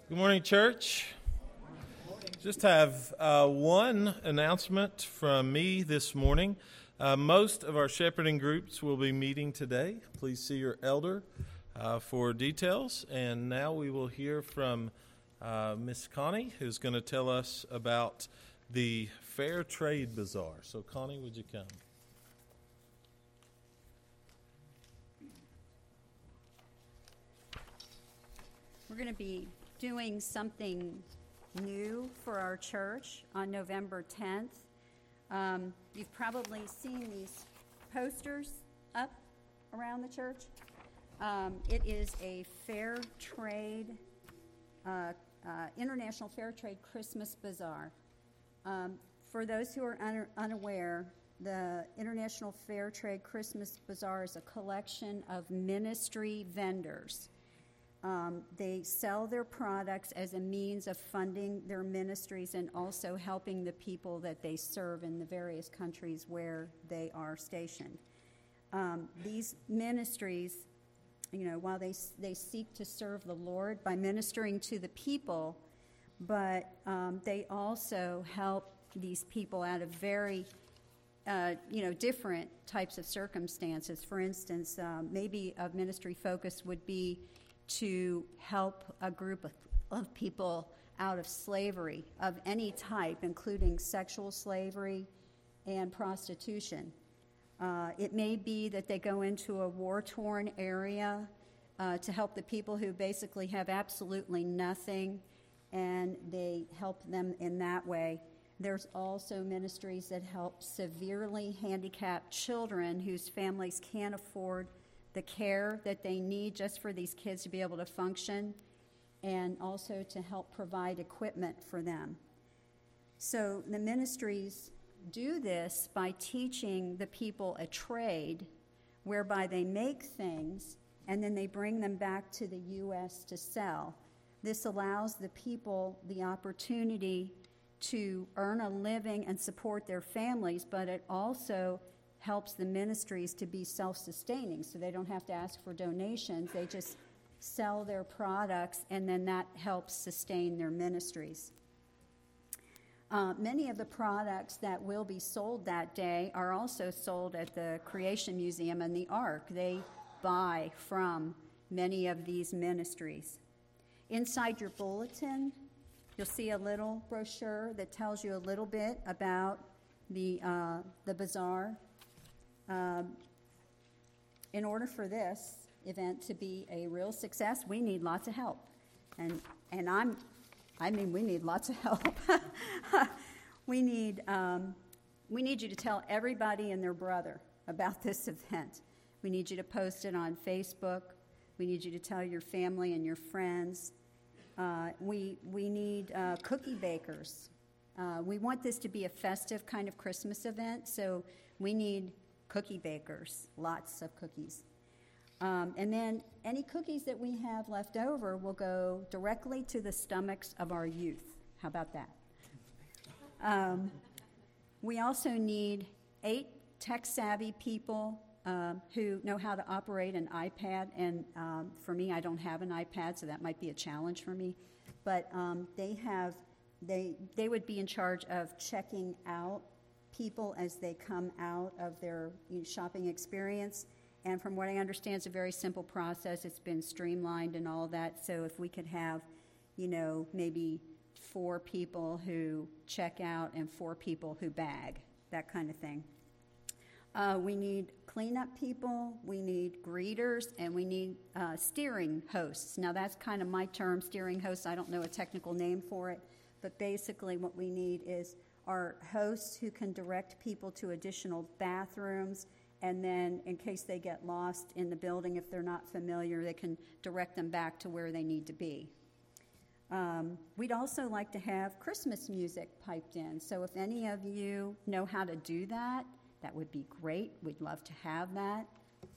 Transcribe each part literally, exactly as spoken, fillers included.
Good morning, church. Just have uh, one announcement from me this morning. Uh, most of our shepherding groups will be meeting today. Please see your elder uh, for details. And now we will hear from uh, Miss Connie, who's going to tell us about the Fair Trade Bazaar. So, Connie, would you come? We're going to be doing something new for our church on November tenth. Um, you've probably seen these posters up around the church. Um, it is a fair trade, uh, uh, International Fair Trade Christmas Bazaar. Um, for those who are un- unaware, the International Fair Trade Christmas Bazaar is a collection of ministry vendors. Um, they sell their products as a means of funding their ministries and also helping the people that they serve in the various countries where they are stationed. Um, these ministries, you know, while they they seek to serve the Lord by ministering to the people, but um, they also help these people out of very, uh, you know, different types of circumstances. For instance, uh, maybe a ministry focus would be to help a group of, of people out of slavery of any type, including sexual slavery and prostitution. Uh, it may be that they go into a war-torn area uh, to help the people who basically have absolutely nothing, and they help them in that way. There's also ministries that help severely handicapped children whose families can't afford the care that they need just for these kids to be able to function, and also to help provide equipment for them. So the ministries do this by teaching the people a trade whereby they make things and then they bring them back to the U S to sell. This allows the people the opportunity to earn a living and support their families, but it also helps the ministries to be self-sustaining, so they don't have to ask for donations. They just sell their products, and then that helps sustain their ministries. Uh, many of the products that will be sold that day are also sold at the Creation Museum and the Ark. They buy from many of these ministries. Inside your bulletin, you'll see a little brochure that tells you a little bit about the uh, the bazaar. Um, in order for this event to be a real success, we need lots of help, and and I'm, I mean, we need lots of help. we need um, we need you to tell everybody and their brother about this event. We need you to post it on Facebook. We need you to tell your family and your friends. Uh, we we need uh, cookie bakers. Uh, we want this to be a festive kind of Christmas event, so we need cookie bakers, lots of cookies. Um, and then any cookies that we have left over will go directly to the stomachs of our youth. How about that? Um, we also need eight tech-savvy people um, who know how to operate an iPad. And um, for me, I don't have an iPad, so that might be a challenge for me. But um, they have, they they would be in charge of checking out people as they come out of their you know, shopping experience. And from what I understand, it's a very simple process. It's been streamlined and all that. So if we could have, you know, maybe four people who check out and four people who bag, that kind of thing. Uh, we need cleanup people, we need greeters, and we need uh, steering hosts. Now that's kind of my term, steering hosts. I don't know a technical name for it, but basically what we need is are hosts who can direct people to additional bathrooms, and then in case they get lost in the building, if they're not familiar, they can direct them back to where they need to be. Um, we'd also like to have Christmas music piped in, so if any of you know how to do that, that would be great. We'd love to have that.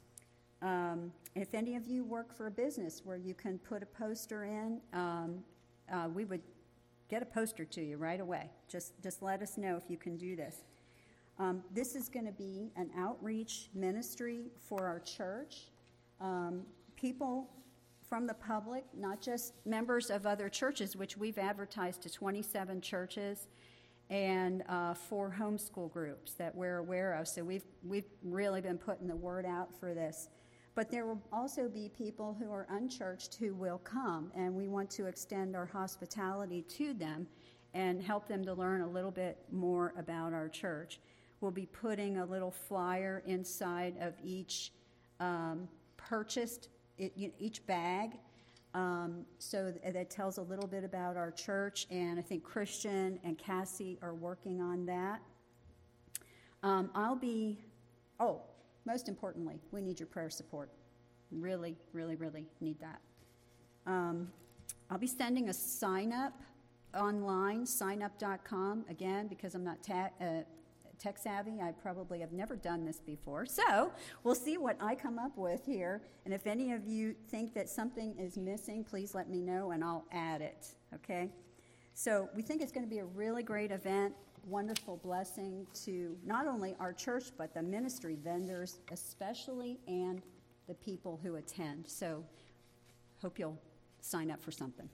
Um, if any of you work for a business where you can put a poster in, um, uh, we would get a poster to you right away. Just just let us know if you can do this. Um, this is going to be an outreach ministry for our church. Um, people from the public, not just members of other churches, which we've advertised to twenty-seven churches, and uh, four homeschool groups that we're aware of. So we've we've really been putting the word out for this. But there will also be people who are unchurched who will come, and we want to extend our hospitality to them and help them to learn a little bit more about our church. We'll be putting a little flyer inside of each um, purchased, it, each bag, um, so that, that tells a little bit about our church, and I think Christian and Cassie are working on that. Um, I'll be, oh, most importantly, we need your prayer support. Really, really, really need that. Um, I'll be sending a sign-up online, sign up dot com, again, because I'm not ta- uh, tech savvy. I probably have never done this before. So we'll see what I come up with here. And if any of you think that something is missing, please let me know, and I'll add it, okay? So we think it's going to be a really great event, wonderful blessing to not only our church, but the ministry vendors especially, and the people who attend. So hope you'll sign up for something.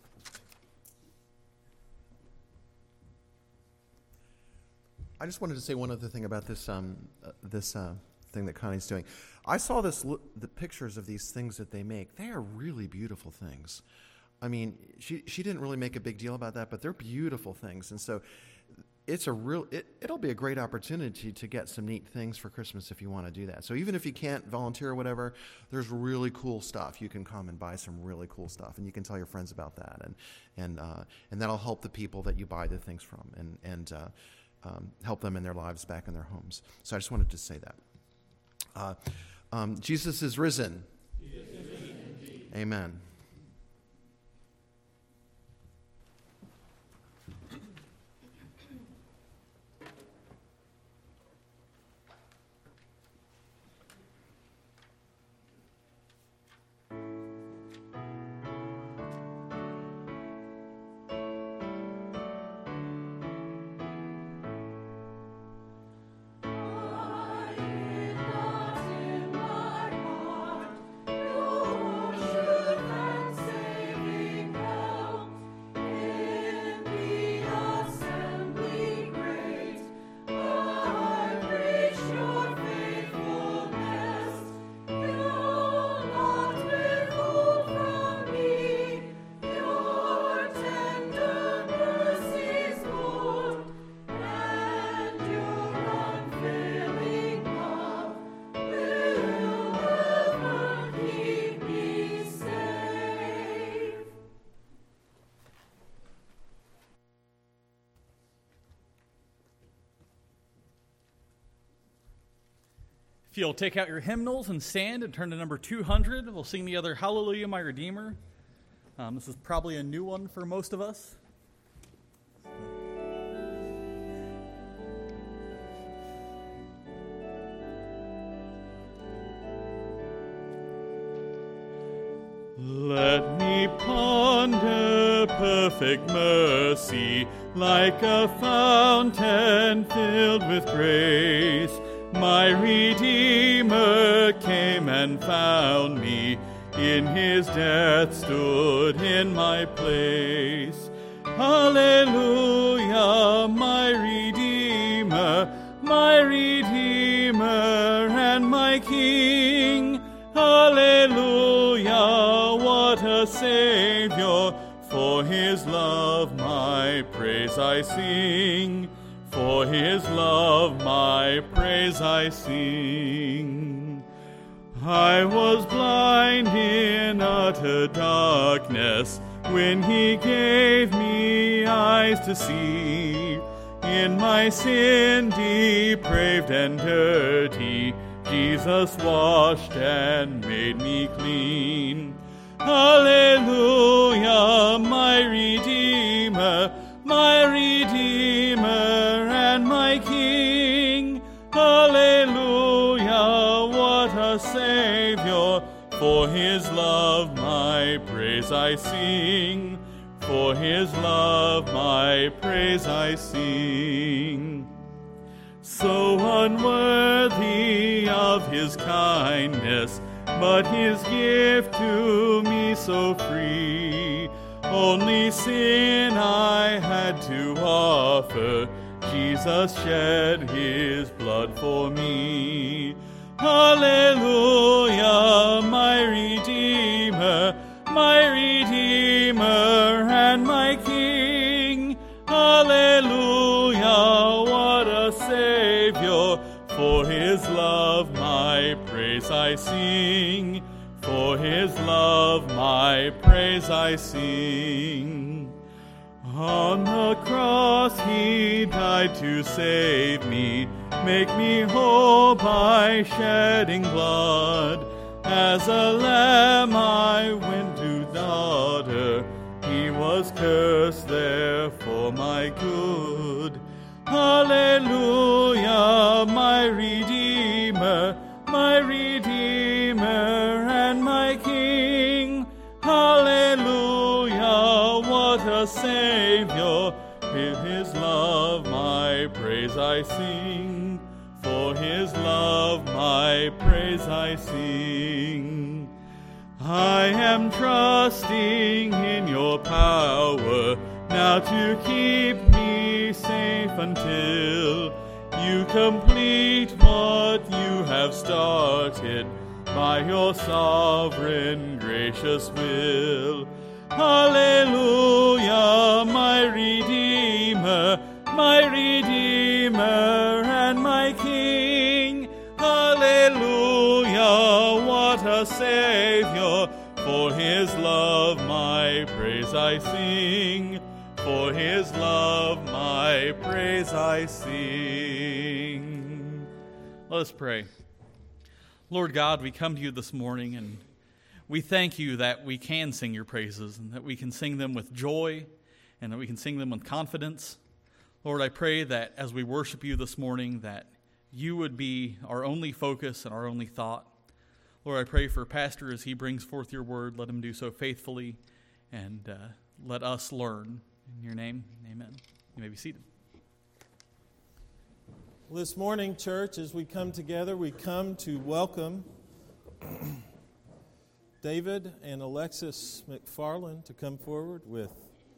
I just wanted to say one other thing about this um, uh, this uh, thing that Connie's doing. I saw this the pictures of these things that they make. They are really beautiful things. I mean, she she didn't really make a big deal about that, but they're beautiful things. And so it's a real it, it'll be a great opportunity to get some neat things for Christmas if you want to do that. So even if you can't volunteer or whatever, there's really cool stuff. You can come and buy some really cool stuff, and you can tell your friends about that, and and uh, and that'll help the people that you buy the things from, and and uh, um, help them in their lives back in their homes. So I just wanted to say that. Uh, um, Jesus is risen. He is risen indeed. Amen. If you'll take out your hymnals and stand and turn to number two hundred, we'll sing the other Hallelujah, My Redeemer. Um, this is probably a new one for most of us. Let me ponder perfect mercy like a fountain filled with grace. My Redeemer came and found me, in his death stood in my place. Hallelujah, my Redeemer, my Redeemer and my King. Hallelujah, what a Savior, for his love my praise I sing. For his love my praise I sing. I was blind in utter darkness when he gave me eyes to see. In my sin depraved and dirty, Jesus washed and made me clean. Hallelujah, my Redeemer, my Redeemer and my King. Hallelujah, what a Savior, for his love my praise I sing. For his love my praise I sing. So unworthy of his kindness, but his gift to me so free. Only sin I had to offer, Jesus shed his blood for me. Hallelujah, my Redeemer, my Redeemer and my King. Hallelujah, what a Savior, for his love my praise I sing. For his love my praise I sing. On the cross he died to save me, make me whole by shedding blood. As a lamb I went to slaughter, he was cursed there for my good. Hallelujah, my Redeemer, my Redeemer and my King. Hallelujah, what a Savior, in his love my praise I sing. For his love my praise I sing. I am trusting in your power now to keep me safe until you complete what you have started by your sovereign gracious will. Hallelujah, my Redeemer, my Redeemer and my King. Hallelujah, what a Savior, for his love my praise I sing. For his love my praise I sing. Let us pray. Lord God, we come to you this morning and we thank you that we can sing your praises and that we can sing them with joy and that we can sing them with confidence. Lord, I pray that as we worship you this morning, that you would be our only focus and our only thought. Lord, I pray for Pastor as he brings forth your word. Let him do so faithfully and uh, let us learn. In your name, amen. You may be seated. Well, this morning, church, as we come together, we come to welcome David and Alexis McFarland to come forward with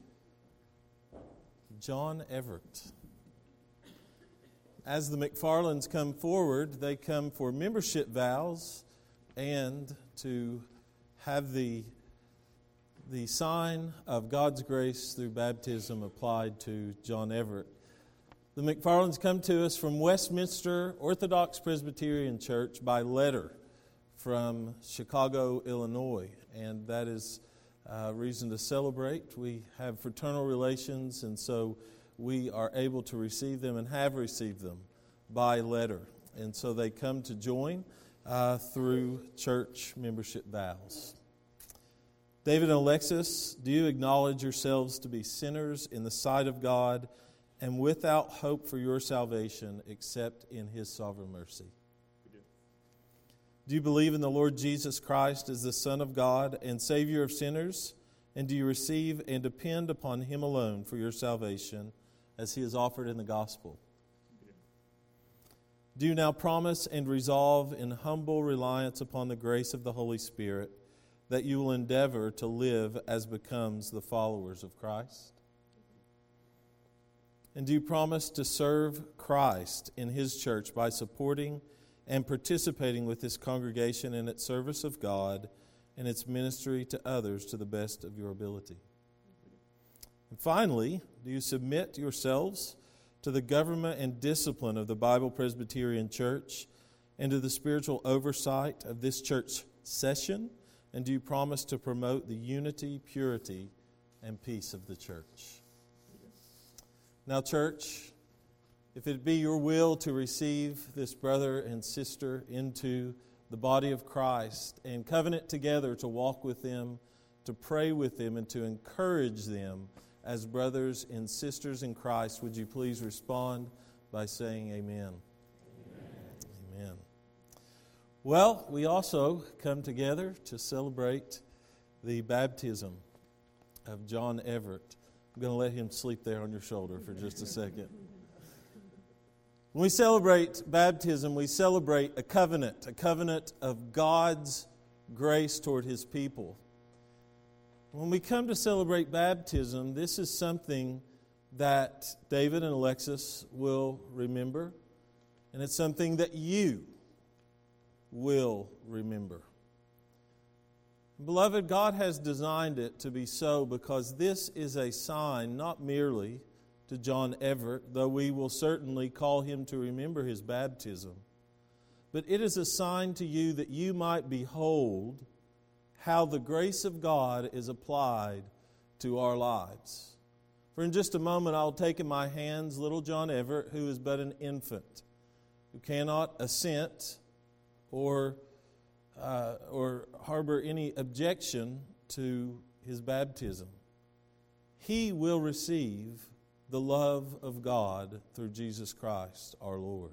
John Everett. As the McFarlands come forward, they come for membership vows and to have the the sign of God's grace through baptism applied to John Everett. The McFarlands come to us from Westminster Orthodox Presbyterian Church by letter from Chicago, Illinois, and that is a reason to celebrate. We have fraternal relations, and so we are able to receive them and have received them by letter. And so they come to join uh, through church membership vows. David and Alexis, do you acknowledge yourselves to be sinners in the sight of God and without hope for your salvation except in his sovereign mercy? We do. Do you believe in the Lord Jesus Christ as the Son of God and Savior of sinners? And do you receive and depend upon him alone for your salvation as he is offered in the gospel? We do. Do you now promise and resolve in humble reliance upon the grace of the Holy Spirit that you will endeavor to live as becomes the followers of Christ? And do you promise to serve Christ in his church by supporting and participating with this congregation in its service of God and its ministry to others to the best of your ability? And finally, do you submit yourselves to the government and discipline of the Bible Presbyterian Church and to the spiritual oversight of this church session? And do you promise to promote the unity, purity, and peace of the church? Now, church, if it be your will to receive this brother and sister into the body of Christ and covenant together to walk with them, to pray with them, and to encourage them as brothers and sisters in Christ, would you please respond by saying amen? Amen. Amen. Well, we also come together to celebrate the baptism of John Everett. I'm going to let him sleep there on your shoulder for just a second. When we celebrate baptism, we celebrate a covenant, a covenant of God's grace toward his people. When we come to celebrate baptism, this is something that David and Alexis will remember, and it's something that you will remember. Beloved, God has designed it to be so because this is a sign not merely to John Everett, though we will certainly call him to remember his baptism, but it is a sign to you that you might behold how the grace of God is applied to our lives. For in just a moment, I'll take in my hands little John Everett, who is but an infant, who cannot assent or uh, or harbor any objection to his baptism. He will receive the love of God through Jesus Christ our Lord.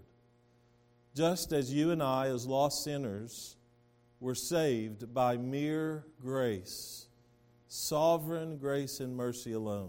Just as you and I, as lost sinners, were saved by mere grace, sovereign grace and mercy alone,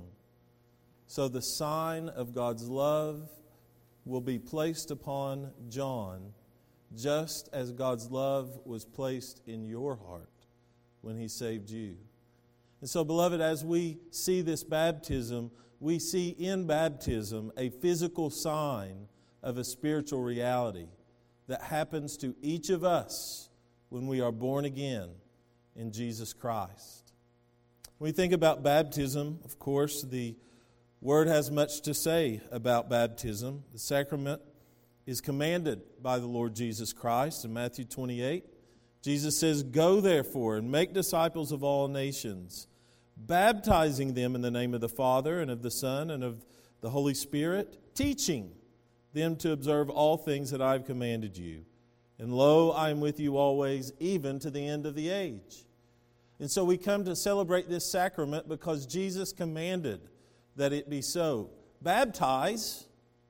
so the sign of God's love will be placed upon John, just as God's love was placed in your heart when He saved you. And so, beloved, as we see this baptism, we see in baptism a physical sign of a spiritual reality that happens to each of us when we are born again in Jesus Christ. When we think about baptism, of course, the Word has much to say about baptism. The sacrament is commanded by the Lord Jesus Christ in Matthew twenty-eight. Jesus says, "Go therefore and make disciples of all nations, baptizing them in the name of the Father and of the Son and of the Holy Spirit, teaching them to observe all things that I have commanded you. And lo, I am with you always, even to the end of the age." And so we come to celebrate this sacrament because Jesus commanded that it be so. Baptize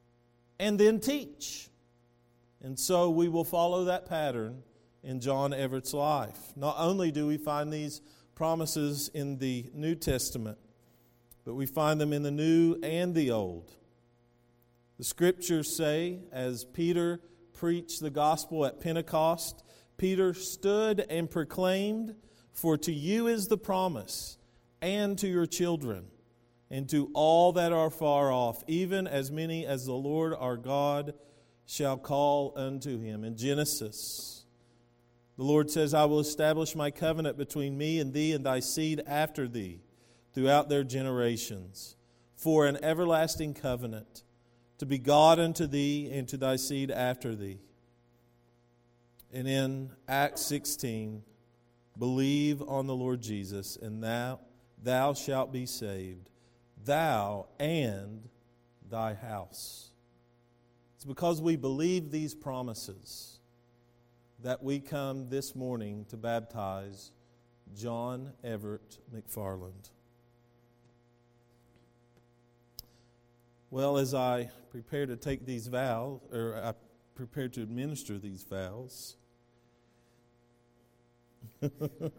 and then teach. And so we will follow that pattern in John Everett's life. Not only do we find these promises in the New Testament, but we find them in the New and the Old. The Scriptures say, as Peter preached the gospel at Pentecost, Peter stood and proclaimed, "For to you is the promise, and to your children, and to all that are far off, even as many as the Lord our God shall call unto him." In Genesis, the Lord says, "I will establish my covenant between me and thee and thy seed after thee throughout their generations, for an everlasting covenant, to be God unto thee and to thy seed after thee." And in Acts sixteen, "Believe on the Lord Jesus, and thou, thou shalt be saved, thou and thy house." It's because we believe these promises that we come this morning to baptize John Everett McFarland. Well, as I prepare to take these vows, or I prepare to administer these vows, okay,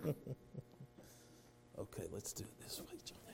let's do it this way, John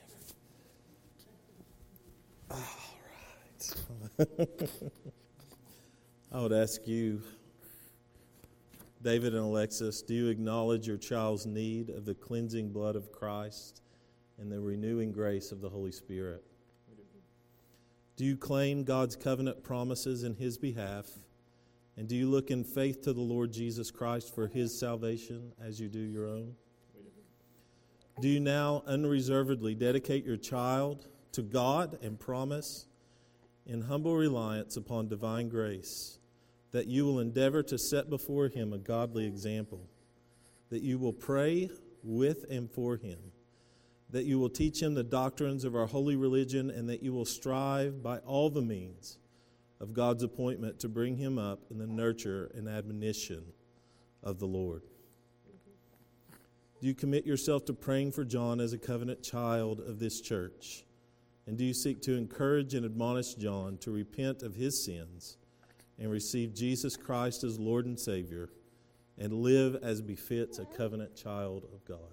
Everett. All right. I would ask you, David and Alexis, do you acknowledge your child's need of the cleansing blood of Christ and the renewing grace of the Holy Spirit? Do you claim God's covenant promises in His behalf? And do you look in faith to the Lord Jesus Christ for His salvation as you do your own? Do you now unreservedly dedicate your child to God and promise, in humble reliance upon divine grace, that you will endeavor to set before him a godly example, that you will pray with and for him, that you will teach him the doctrines of our holy religion, and that you will strive by all the means of God's appointment to bring him up in the nurture and admonition of the Lord? Do you commit yourself to praying for John as a covenant child of this church? And do you seek to encourage and admonish John to repent of his sins and receive Jesus Christ as Lord and Savior and live as befits a covenant child of God?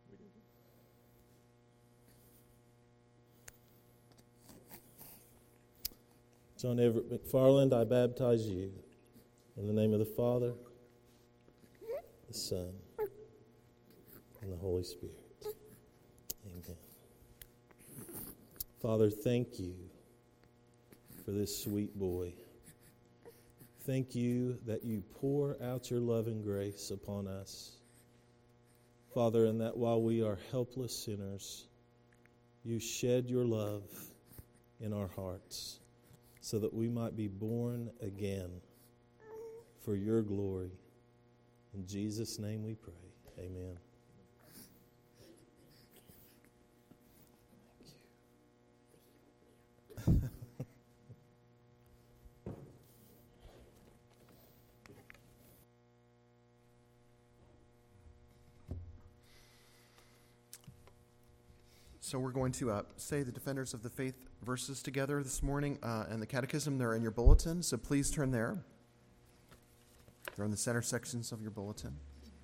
John Everett McFarland, I baptize you in the name of the Father, the Son, and the Holy Spirit. Amen. Father, thank you for this sweet boy. Thank you that you pour out your love and grace upon us. Father, and that while we are helpless sinners, you shed your love in our hearts so that we might be born again for your glory. In Jesus' name we pray. Amen. Thank you. So we're going to uh, say the Defenders of the Faith verses together this morning, uh, and the Catechism, they're in your bulletin, so please turn there. They're in the center sections of your bulletin.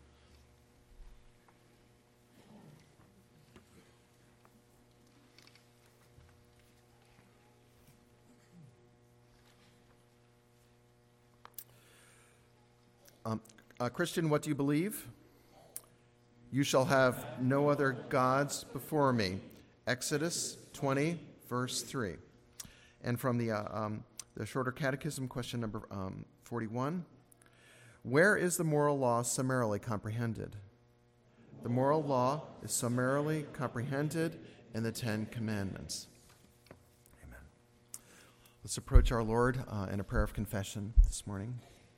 Um, uh, Christian, what do you believe? You shall have no other gods before me. Exodus twenty, verse three. And from the, uh, um, the Shorter Catechism, question number um, forty-one. Where is the moral law summarily comprehended? The moral law is summarily comprehended in the Ten Commandments. Amen. Let's approach our Lord uh, in a prayer of confession this morning.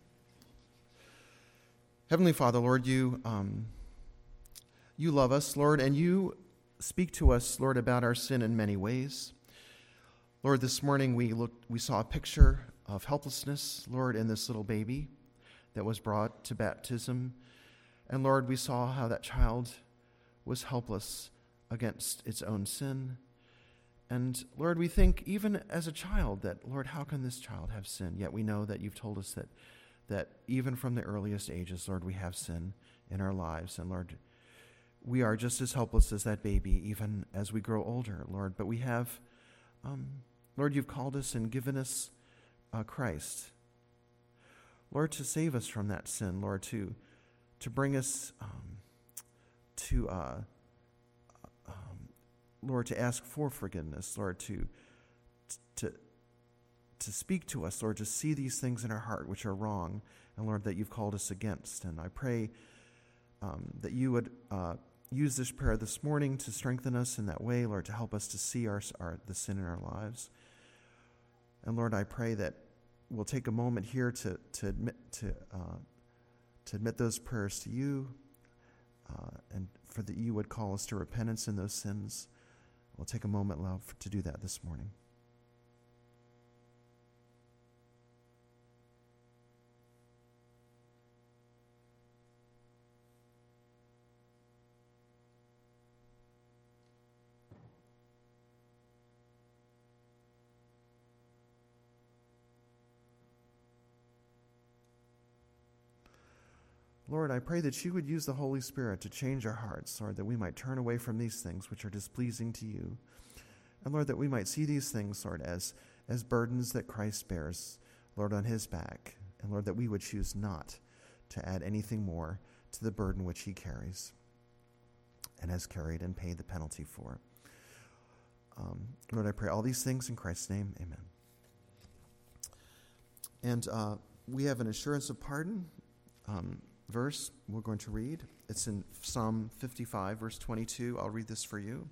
Heavenly Father, Lord, you um, you love us, Lord, and you speak to us, Lord, about our sin in many ways. Lord, this morning we looked, we saw a picture of helplessness, Lord, in this little baby that was brought to baptism. And Lord, we saw how that child was helpless against its own sin. And Lord, we think even as a child that, Lord, how can this child have sin? Yet we know that you've told us that that even from the earliest ages, Lord, we have sin in our lives. And Lord, we are just as helpless as that baby, even as we grow older, Lord. But we have, um, Lord, you've called us and given us uh, Christ. Lord, to save us from that sin, Lord, to to bring us um, to, uh, um, Lord, to ask for forgiveness, Lord, to to to speak to us, Lord, to see these things in our heart which are wrong, and Lord, that you've called us against. And I pray um, that you would uh, use this prayer this morning to strengthen us in that way, Lord, to help us to see our, our the sin in our lives. And Lord, I pray that we'll take a moment here to to admit to uh, to admit those prayers to you, uh, and for that you would call us to repentance in those sins. We'll take a moment, love, to do that this morning. Lord, I pray that you would use the Holy Spirit to change our hearts, Lord, that we might turn away from these things which are displeasing to you. And Lord, that we might see these things, Lord, as, as burdens that Christ bears, Lord, on his back. And Lord, that we would choose not to add anything more to the burden which he carries and has carried and paid the penalty for. Um, Lord, I pray all these things in Christ's name. Amen. And uh, we have an assurance of pardon. Um, verse we're going to read. It's in Psalm fifty-five, verse twenty-two. I'll read this for you.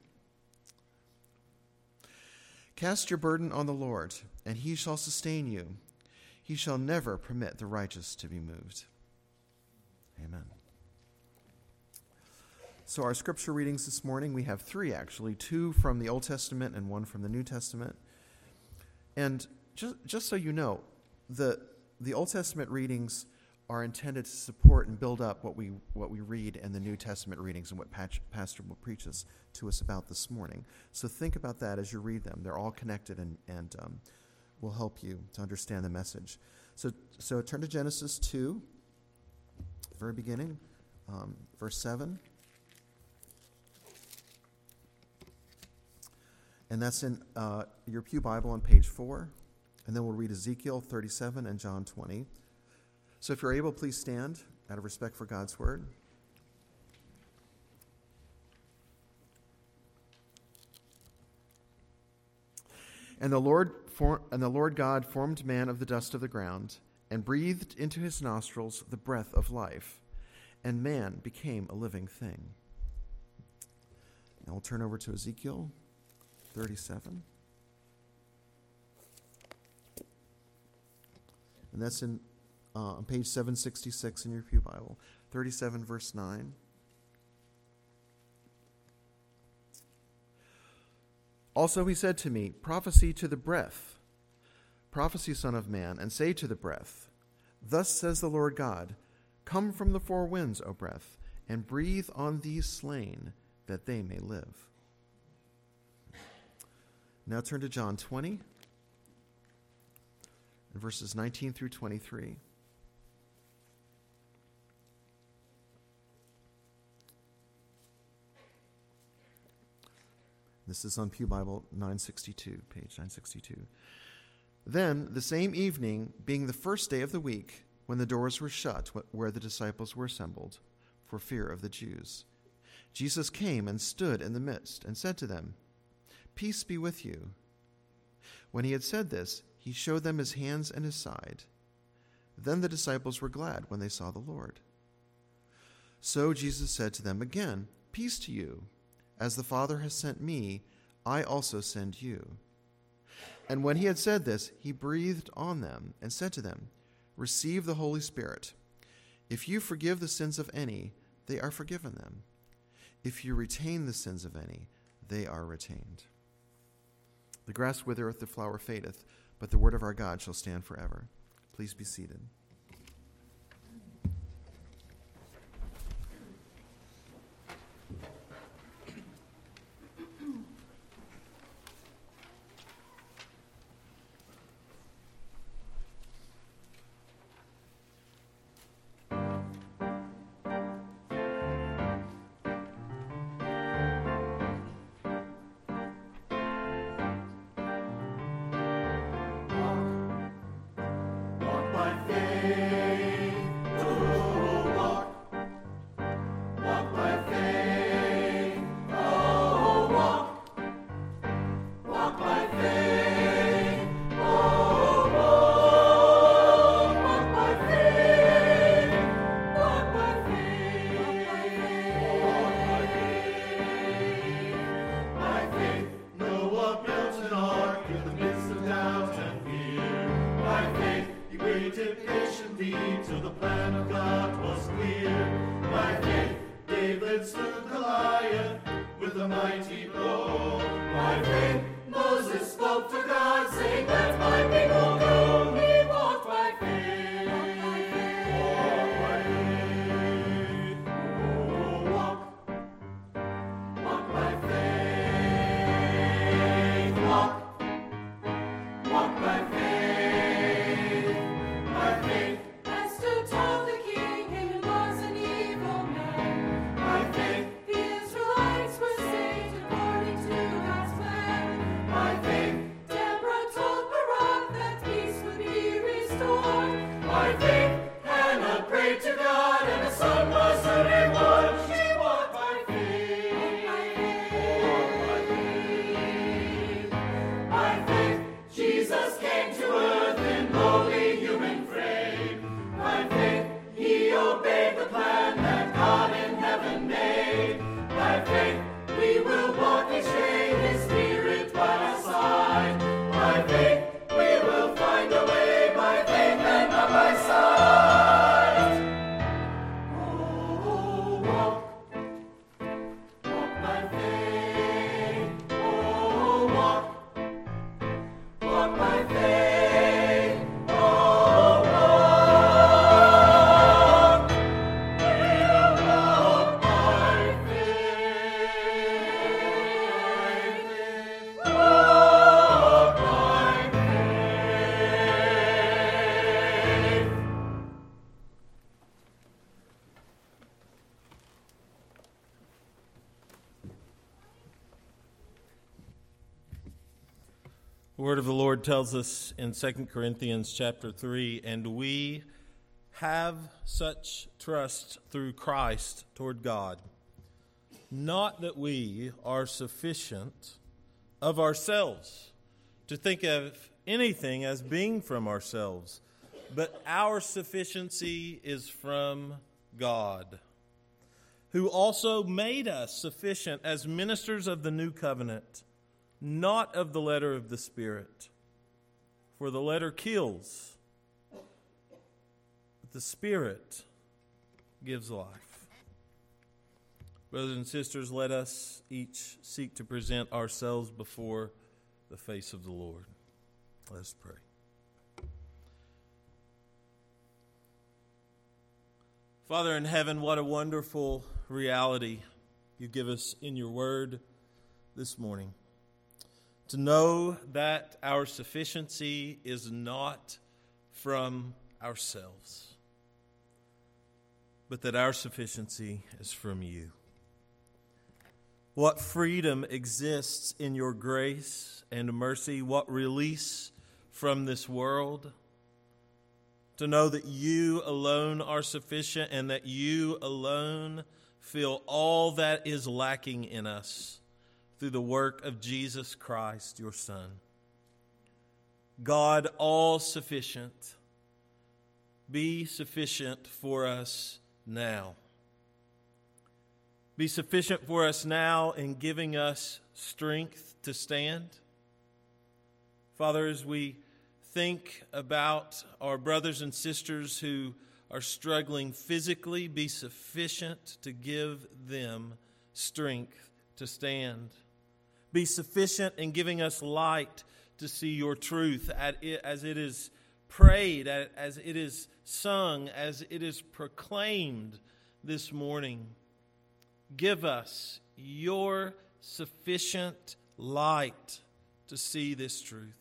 Cast your burden on the Lord, and he shall sustain you. He shall never permit the righteous to be moved. Amen. So our scripture readings this morning, we have three actually, two from the Old Testament and one from the New Testament. And just just so you know, the the Old Testament readings are intended to support and build up what we what we read in the New Testament readings and what Pastor will preach us, to us about this morning. So think about that as you read them. They're all connected and, and um, will help you to understand the message. So so turn to Genesis two, the very beginning, um, verse seven. And that's in uh, your Pew Bible on page four. And then we'll read Ezekiel thirty-seven and John twenty. So if you're able, please stand out of respect for God's word. And the Lord for, and the Lord God formed man of the dust of the ground and breathed into his nostrils the breath of life, and man became a living thing. Now we'll turn over to Ezekiel thirty-seven. And that's in uh, on page seven sixty-six in your Pew Bible. thirty-seven, verse nine. Also he said to me, prophesy to the breath, prophesy, son of man, and say to the breath, thus says the Lord God, come from the four winds, O breath, and breathe on these slain, that they may live. Now turn to John twenty, verses nineteen through twenty-three. This is on Pew Bible nine sixty-two, page nine sixty-two. Then, the same evening, being the first day of the week, when the doors were shut where the disciples were assembled, for fear of the Jews, Jesus came and stood in the midst and said to them, peace be with you. When he had said this, he showed them his hands and his side. Then the disciples were glad when they saw the Lord. So Jesus said to them again, peace to you. As the Father has sent me, I also send you. And when he had said this, he breathed on them and said to them, receive the Holy Spirit. If you forgive the sins of any, they are forgiven them. If you retain the sins of any, they are retained. The grass withereth, the flower fadeth, but the word of our God shall stand forever. Please be seated. The word of the Lord tells us in Second Corinthians chapter three, and we have such trust through Christ toward God, not that we are sufficient of ourselves to think of anything as being from ourselves, but our sufficiency is from God, who also made us sufficient as ministers of the new covenant, not of the letter of the Spirit. For the letter kills, but the Spirit gives life. Brothers and sisters, let us each seek to present ourselves before the face of the Lord. Let us pray. Father in heaven, what a wonderful reality you give us in your word this morning. To know that our sufficiency is not from ourselves, but that our sufficiency is from you. What freedom exists in your grace and mercy, what release from this world. To know that you alone are sufficient and that you alone fill all that is lacking in us through the work of Jesus Christ, your Son. God, all sufficient, be sufficient for us now. Be sufficient for us now in giving us strength to stand. Father, as we think about our brothers and sisters who are struggling physically, be sufficient to give them strength to stand. Be sufficient in giving us light to see your truth as it is prayed, as it is sung, as it is proclaimed this morning. Give us your sufficient light to see this truth.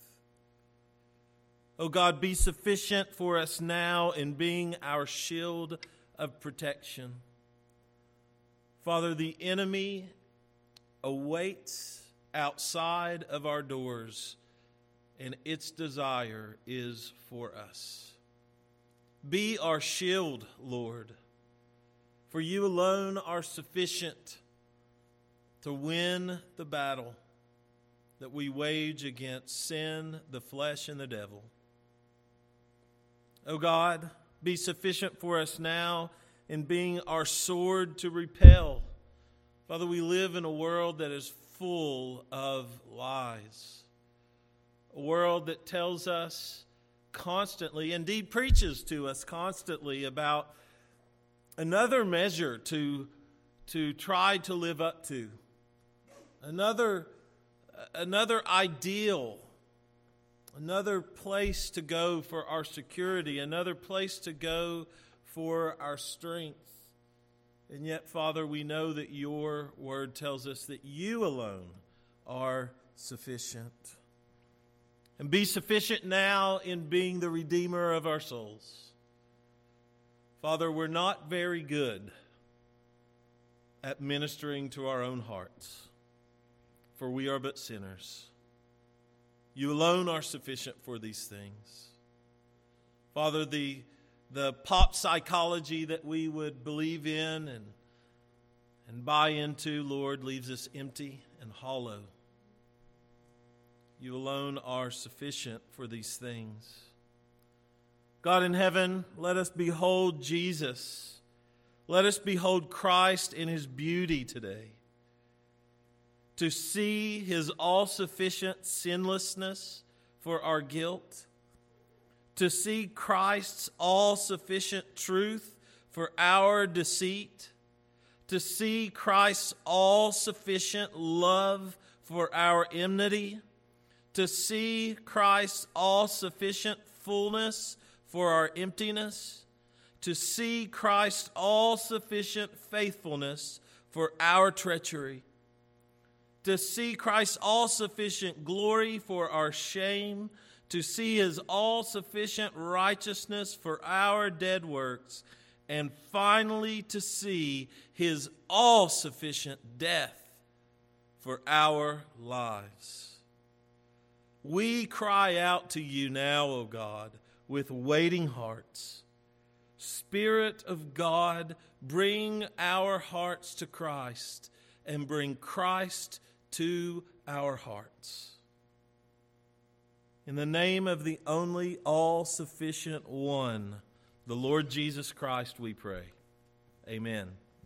Oh God, be sufficient for us now in being our shield of protection. Father, the enemy awaits outside of our doors, and its desire is for us. Be our shield, Lord, for you alone are sufficient to win the battle that we wage against sin, the flesh, and the devil. O God, be sufficient for us now in being our sword to repel. Father, we live in a world that is full of lies. A world that tells us constantly, indeed preaches to us constantly about another measure to, to try to live up to. Another, another ideal. Another place to go for our security. Another place to go for our strength. And yet, Father, we know that your word tells us that you alone are sufficient. And be sufficient now in being the Redeemer of our souls. Father, we're not very good at ministering to our own hearts, for we are but sinners. You alone are sufficient for these things. Father, the The pop psychology that we would believe in and, and buy into, Lord, leaves us empty and hollow. You alone are sufficient for these things. God in heaven, let us behold Jesus. Let us behold Christ in his beauty today. To see his all-sufficient sinlessness for our guilt. To see Christ's all-sufficient truth for our deceit. To see Christ's all-sufficient love for our enmity. To see Christ's all-sufficient fullness for our emptiness. To see Christ's all-sufficient faithfulness for our treachery. To see Christ's all-sufficient glory for our shame. To see his all-sufficient righteousness for our dead works, and finally to see his all-sufficient death for our lives. We cry out to you now, O God, with waiting hearts. Spirit of God, bring our hearts to Christ, and bring Christ to our hearts. In the name of the only all-sufficient one, the Lord Jesus Christ, we pray. Amen.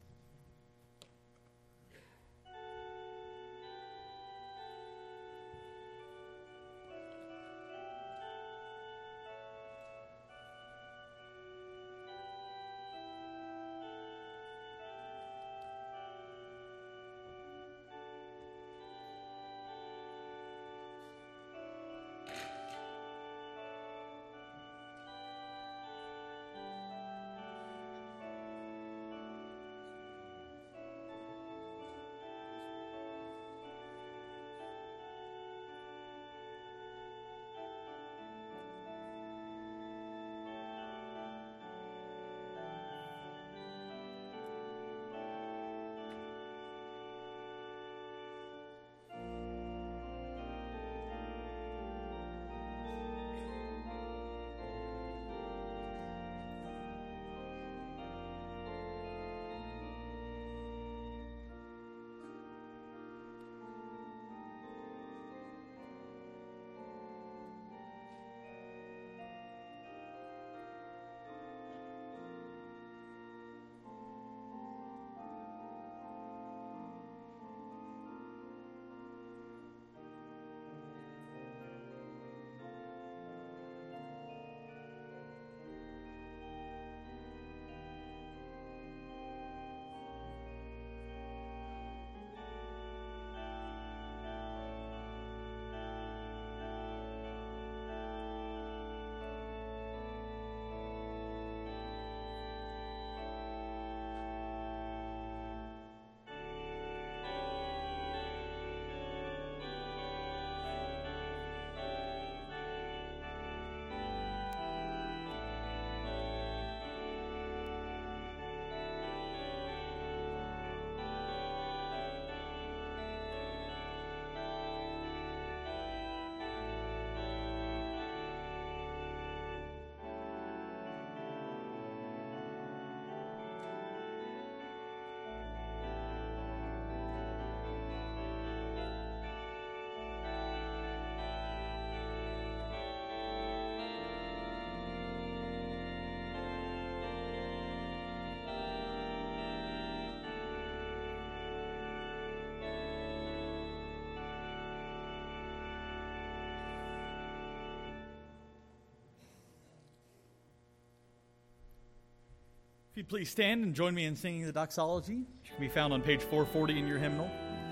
If you'd please stand and join me in singing the doxology, which can be found on page four forty in your hymnal.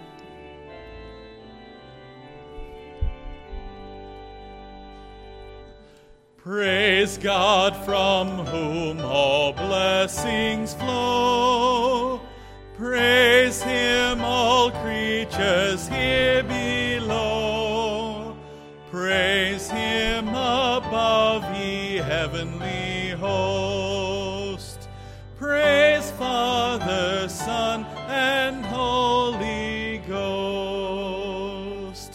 Praise God from whom all blessings flow. Praise Him, all creatures here below. Praise Him above, ye heavenly host. Praise Father, Son, and Holy Ghost.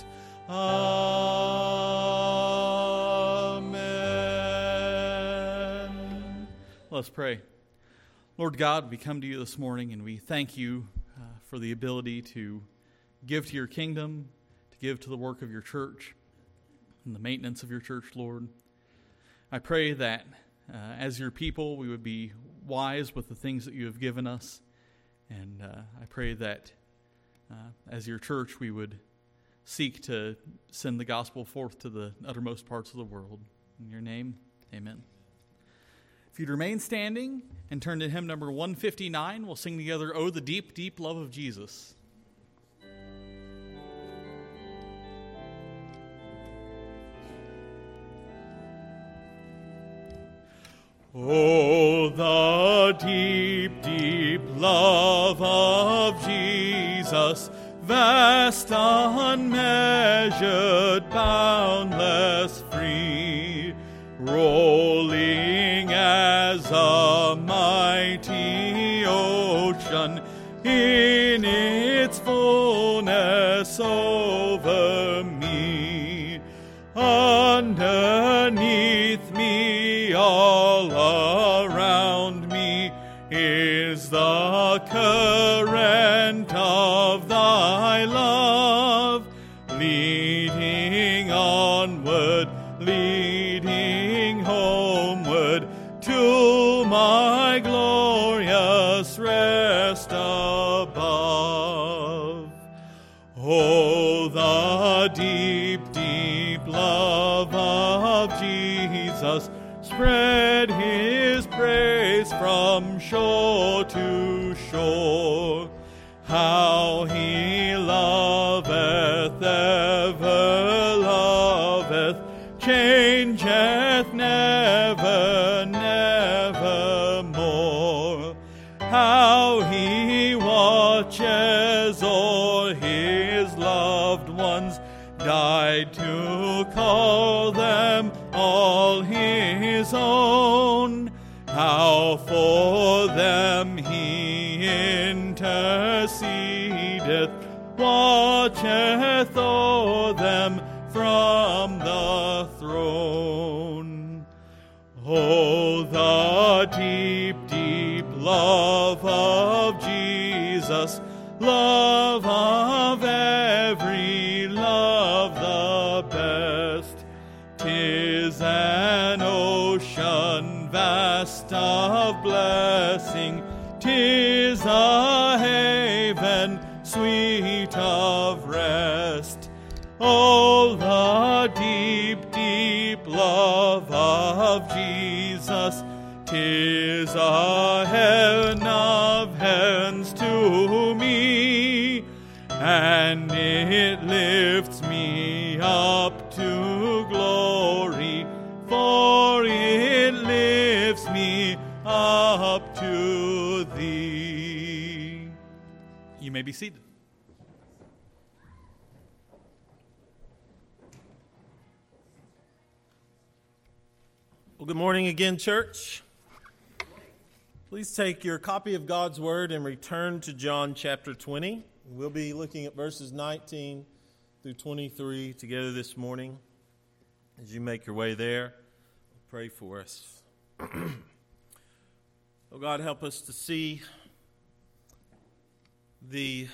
Amen. Let's pray. Lord God, we come to you this morning and we thank you uh, for the ability to give to your kingdom, to give to the work of your church and the maintenance of your church, Lord. I pray that uh, as your people, we would be wise with the things that you have given us. And uh, I pray that uh, as your church, we would seek to send the gospel forth to the uttermost parts of the world. In your name, amen. If you'd remain standing and turn to hymn number one fifty-nine, we'll sing together, "Oh, the Deep, Deep Love of Jesus." Oh, the deep, deep love of Jesus, vast, unmeasured, boundless, free, rolling as a mighty ocean in its fullness over me. Underneath me, all around me, is the current of thy love, leading onward leading homeward to my glorious rest above. Oh, the deep, deep love of Jesus spread his praise from shore to shore. How he loveth, ever loveth, changeth never, never more. How he watches o'er his loved ones, died to call them all his own. How for them he intercedeth, watcheth o'er them from the throne. Oh, the deep, deep love of Jesus, love of every love the best. 'Tis an ocean vast of blessing, 'tis a haven sweet of rest. Oh, the deep, deep love of Jesus, 'tis a heaven of heavens to me, and it lifts me up to glory, for it lifts me up to thee. You may be seated. Well, good morning again, church. Please take your copy of God's Word and return to John chapter twenty. We'll be looking at verses nineteen through twenty-three together this morning. As you make your way there, pray for us. Oh God, help us to see the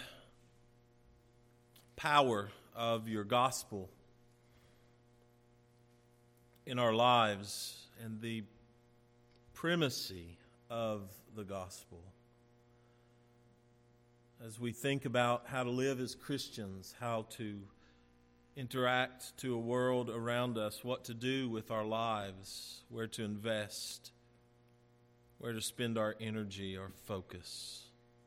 power of your gospel in our lives and the primacy of the gospel. As we think about how to live as Christians, how to interact to a world around us, what to do with our lives, where to invest, where to spend our energy, our focus.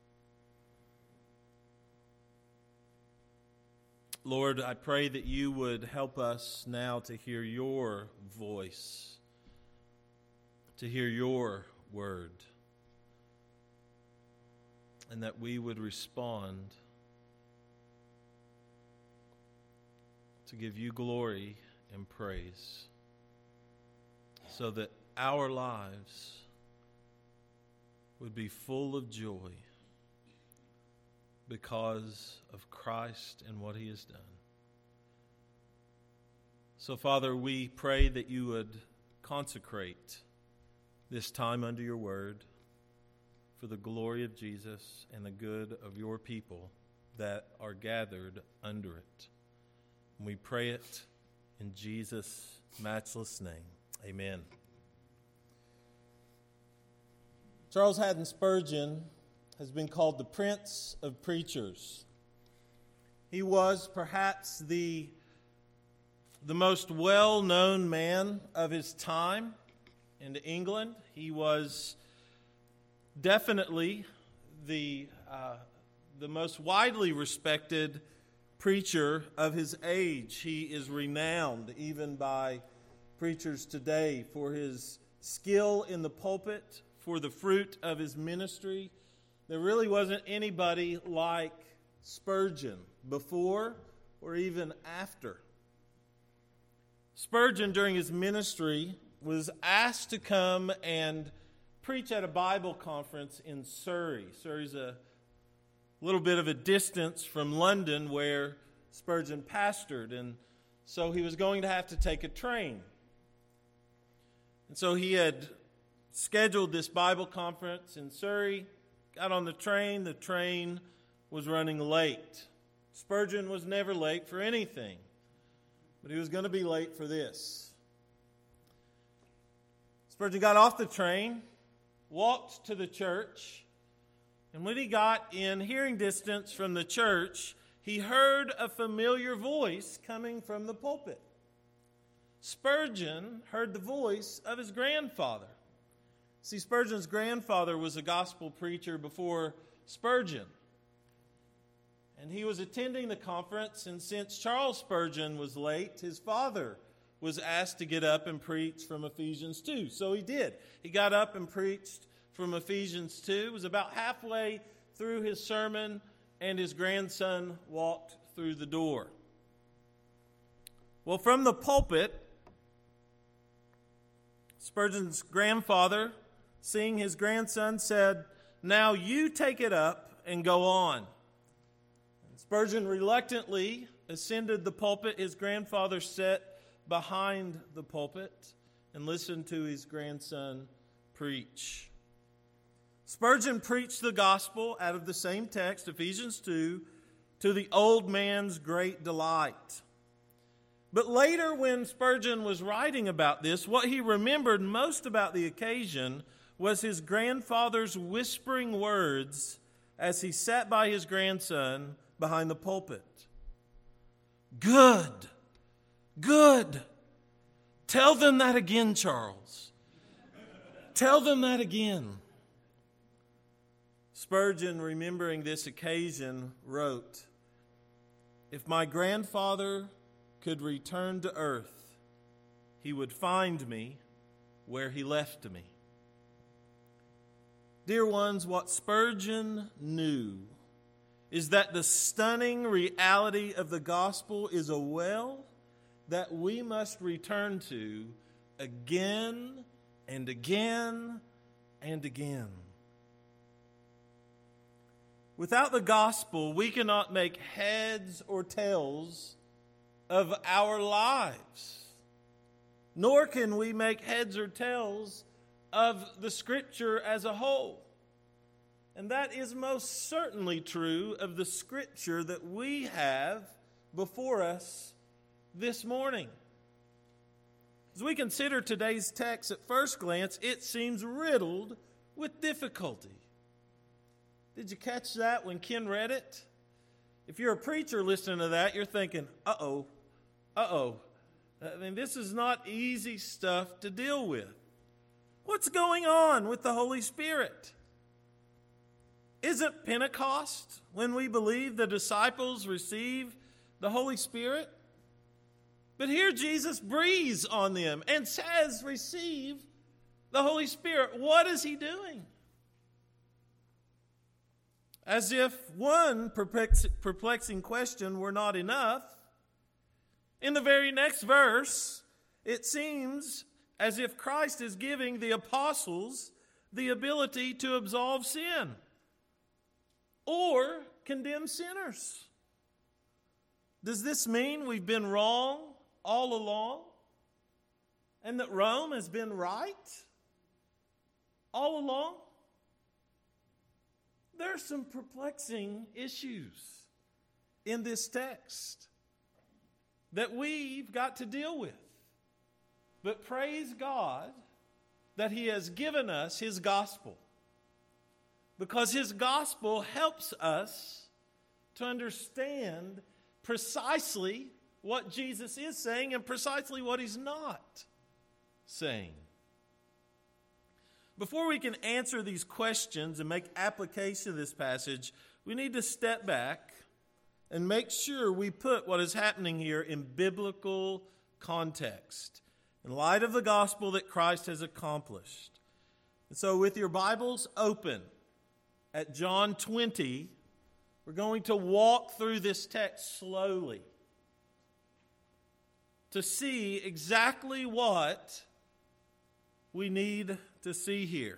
Lord, I pray that you would help us now to hear your voice, to hear your word, and that we would respond to give you glory and praise, so that our lives would be full of joy because of Christ and what he has done. So, Father, we pray that you would consecrate this time under your word for the glory of Jesus and the good of your people that are gathered under it. And we pray it in Jesus' matchless name. Amen. Charles Haddon Spurgeon has been called the Prince of Preachers. He was perhaps the, the most well-known man of his time in England. He was definitely the, uh, the most widely respected preacher of his age. He is renowned even by preachers today for his skill in the pulpit, for the fruit of his ministry. There really wasn't anybody like Spurgeon before or even after. Spurgeon, during his ministry, was asked to come and preach at a Bible conference in Surrey. Surrey's a little bit of a distance from London where Spurgeon pastored, and so he was going to have to take a train. And so he had scheduled this Bible conference in Surrey, got on the train, the train was running late. Spurgeon was never late for anything, but he was going to be late for this. Spurgeon got off the train, walked to the church, and when he got in hearing distance from the church, he heard a familiar voice coming from the pulpit. Spurgeon heard the voice of his grandfather. See, Spurgeon's grandfather was a gospel preacher before Spurgeon. And he was attending the conference, and since Charles Spurgeon was late, his father was asked to get up and preach from Ephesians two. So he did. He got up and preached from Ephesians two. It was about halfway through his sermon, and his grandson walked through the door. Well, from the pulpit, Spurgeon's grandfather, seeing his grandson, said, "Now you take it up and go on." Spurgeon reluctantly ascended the pulpit. His grandfather sat behind the pulpit and listened to his grandson preach. Spurgeon preached the gospel out of the same text, Ephesians two, to the old man's great delight. But later, when Spurgeon was writing about this, what he remembered most about the occasion was his grandfather's whispering words as he sat by his grandson behind the pulpit. Good, good. Tell them that again, Charles. Tell them that again. Spurgeon, remembering this occasion, wrote, "If my grandfather could return to earth, he would find me where he left me." Dear ones, what Spurgeon knew is that the stunning reality of the gospel is a well that we must return to again and again and again. Without the gospel, we cannot make heads or tails of our lives, nor can we make heads or tails of the Scripture as a whole. And that is most certainly true of the Scripture that we have before us this morning. As we consider today's text at first glance, it seems riddled with difficulty. Did you catch that when Ken read it? If you're a preacher listening to that, you're thinking, uh-oh, uh-oh. I mean, this is not easy stuff to deal with. What's going on with the Holy Spirit? Isn't Pentecost when we believe the disciples receive the Holy Spirit? But here Jesus breathes on them and says, receive the Holy Spirit. What is he doing? As if one perplexing question were not enough, in the very next verse, it seems as if Christ is giving the apostles the ability to absolve sin or condemn sinners. Does this mean we've been wrong all along and that Rome has been right all along? There are some perplexing issues in this text that we've got to deal with. But praise God that he has given us his gospel, because his gospel helps us to understand precisely what Jesus is saying and precisely what he's not saying. Before we can answer these questions and make application of this passage, we need to step back and make sure we put what is happening here in biblical context, in light of the gospel that Christ has accomplished. And so with your Bibles open at John twenty, we're going to walk through this text slowly to see exactly what we need to see here.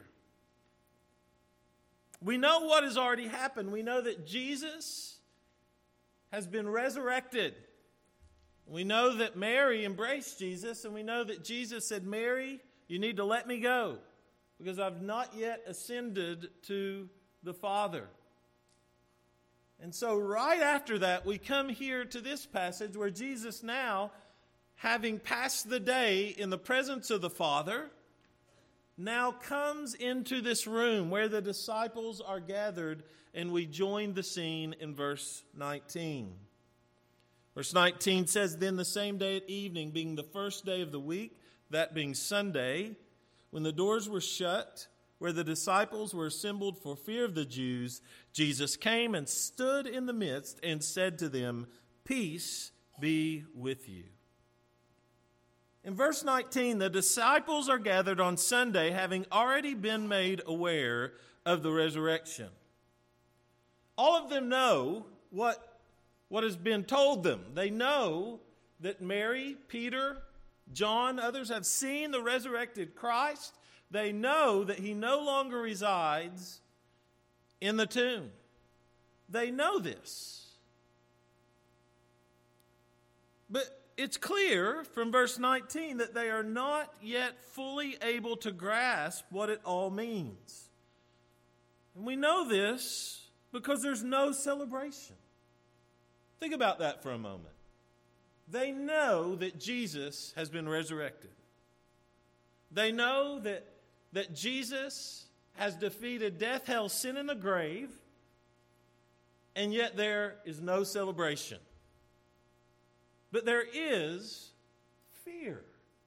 We know what has already happened. We know that Jesus has been resurrected. We know that Mary embraced Jesus, and we know that Jesus said, Mary, you need to let me go, because I've not yet ascended to the Father. And so right after that, we come here to this passage where Jesus now, having passed the day in the presence of the Father, now comes into this room where the disciples are gathered, and we join the scene in verse nineteen. Verse nineteen says, "Then the same day at evening, being the first day of the week, that being Sunday, when the doors were shut, where the disciples were assembled for fear of the Jews, Jesus came and stood in the midst and said to them, 'Peace be with you.'" In verse nineteen, the disciples are gathered on Sunday, having already been made aware of the resurrection. All of them know what, what has been told them. They know that Mary, Peter, John, others have seen the resurrected Christ. They know that he no longer resides in the tomb. They know this. But it's clear from verse nineteen that they are not yet fully able to grasp what it all means. And we know this because there's no celebration. Think about that for a moment. They know that Jesus has been resurrected. They know that, that Jesus has defeated death, hell, sin, and the grave, and yet there is no celebration. But there is fear.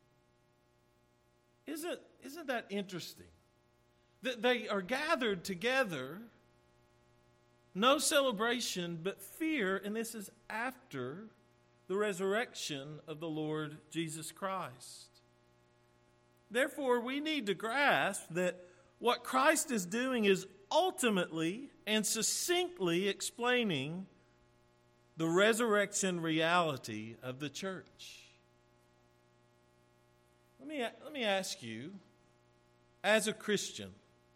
Isn't, isn't that interesting? That they are gathered together, no celebration, but fear, and this is after the resurrection of the Lord Jesus Christ. Therefore, we need to grasp that what Christ is doing is ultimately and succinctly explaining the resurrection reality of the church. Let me, let me ask you, as a Christian,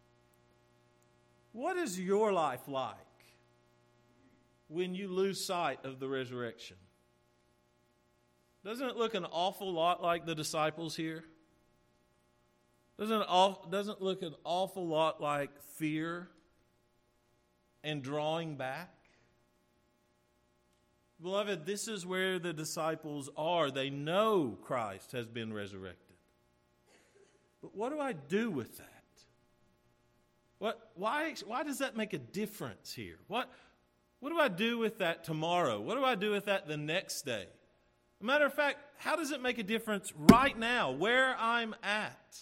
what is your life like when you lose sight of the resurrection? Doesn't it look an awful lot like the disciples here? Doesn't it, all, doesn't it look an awful lot like fear and drawing back? Beloved, this is where the disciples are. They know Christ has been resurrected. But what do I do with that? What, why, why does that make a difference here? What, what do I do with that tomorrow? What do I do with that the next day? As a matter of fact, how does it make a difference right now, where I'm at?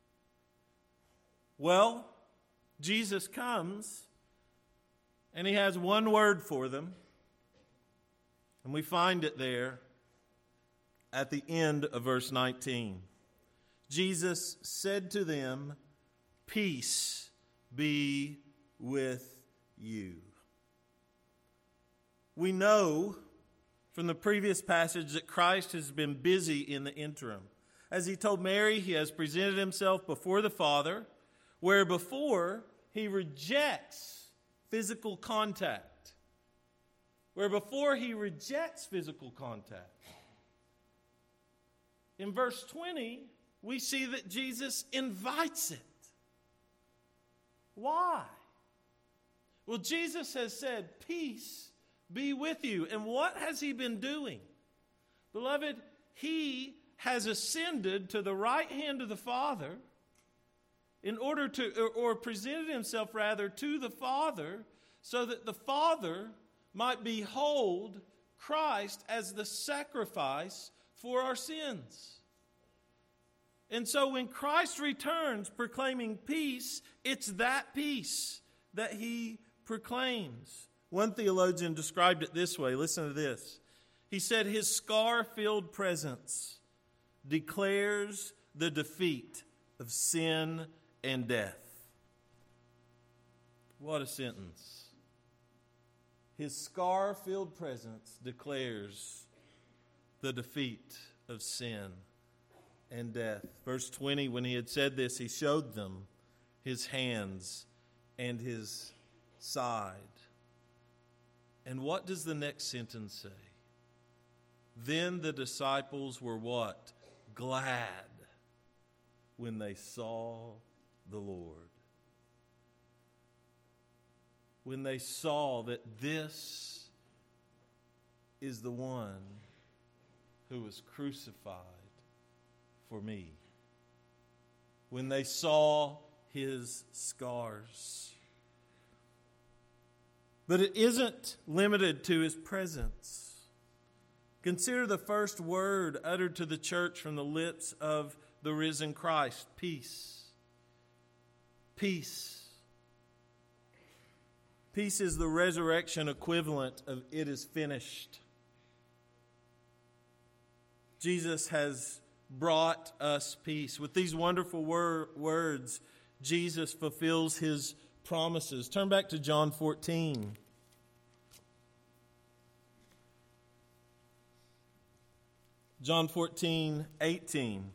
Well, Jesus comes, and he has one word for them. And we find it there at the end of verse nineteen. Jesus said to them, "Peace be with you." We know from the previous passage that Christ has been busy in the interim. As he told Mary, he has presented himself before the Father, where before he rejects physical contact. Where before he rejects physical contact. In verse twenty, we see that Jesus invites it. Why? Well, Jesus has said, "Peace be with you." And what has he been doing? Beloved, he has ascended to the right hand of the Father in order to, or, or presented himself rather to the Father so that the Father might behold Christ as the sacrifice for our sins. And so when Christ returns proclaiming peace, it's that peace that he proclaims. One theologian described it this way. Listen to this. He said, "His scar-filled presence declares the defeat of sin and death." What a sentence. His scar-filled presence declares the defeat of sin and death. Verse twenty, when he had said this, he showed them his hands and his side. And what does the next sentence say? Then the disciples were what? Glad when they saw the Lord. When they saw that this is the one who was crucified for me. when they saw his scars. But it isn't limited to his presence. Consider the first word uttered to the church from the lips of the risen Christ: peace. Peace. Peace is the resurrection equivalent of "it is finished." Jesus has brought us peace. With these wonderful wor- words, Jesus fulfills his promises. Turn back to John fourteen. John fourteen, eighteen.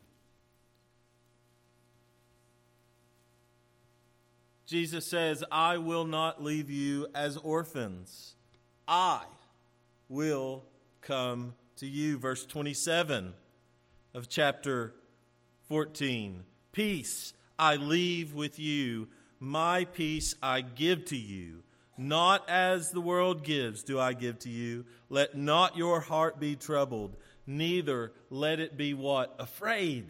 Jesus says, "I will not leave you as orphans. I will come to you." Verse twenty-seven of chapter fourteen. "Peace I leave with you, my peace I give to you. Not as the world gives do I give to you. Let not your heart be troubled, neither let it be" what? Afraid.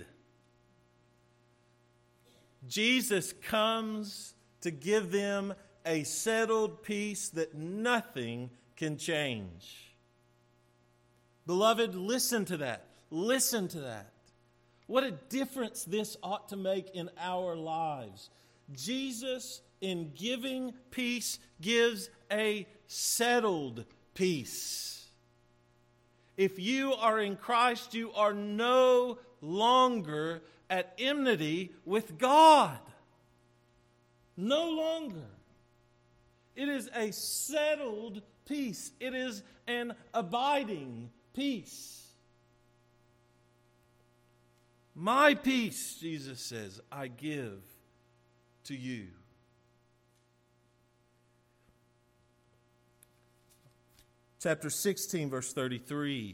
Jesus comes to give them a settled peace that nothing can change. Beloved, listen to that. Listen to that. What a difference this ought to make in our lives. Jesus, in giving peace, gives a settled peace. If you are in Christ, you are no longer at enmity with God. No longer. It is a settled peace. It is an abiding peace. My peace, Jesus says, I give to you. Chapter sixteen, verse thirty-three.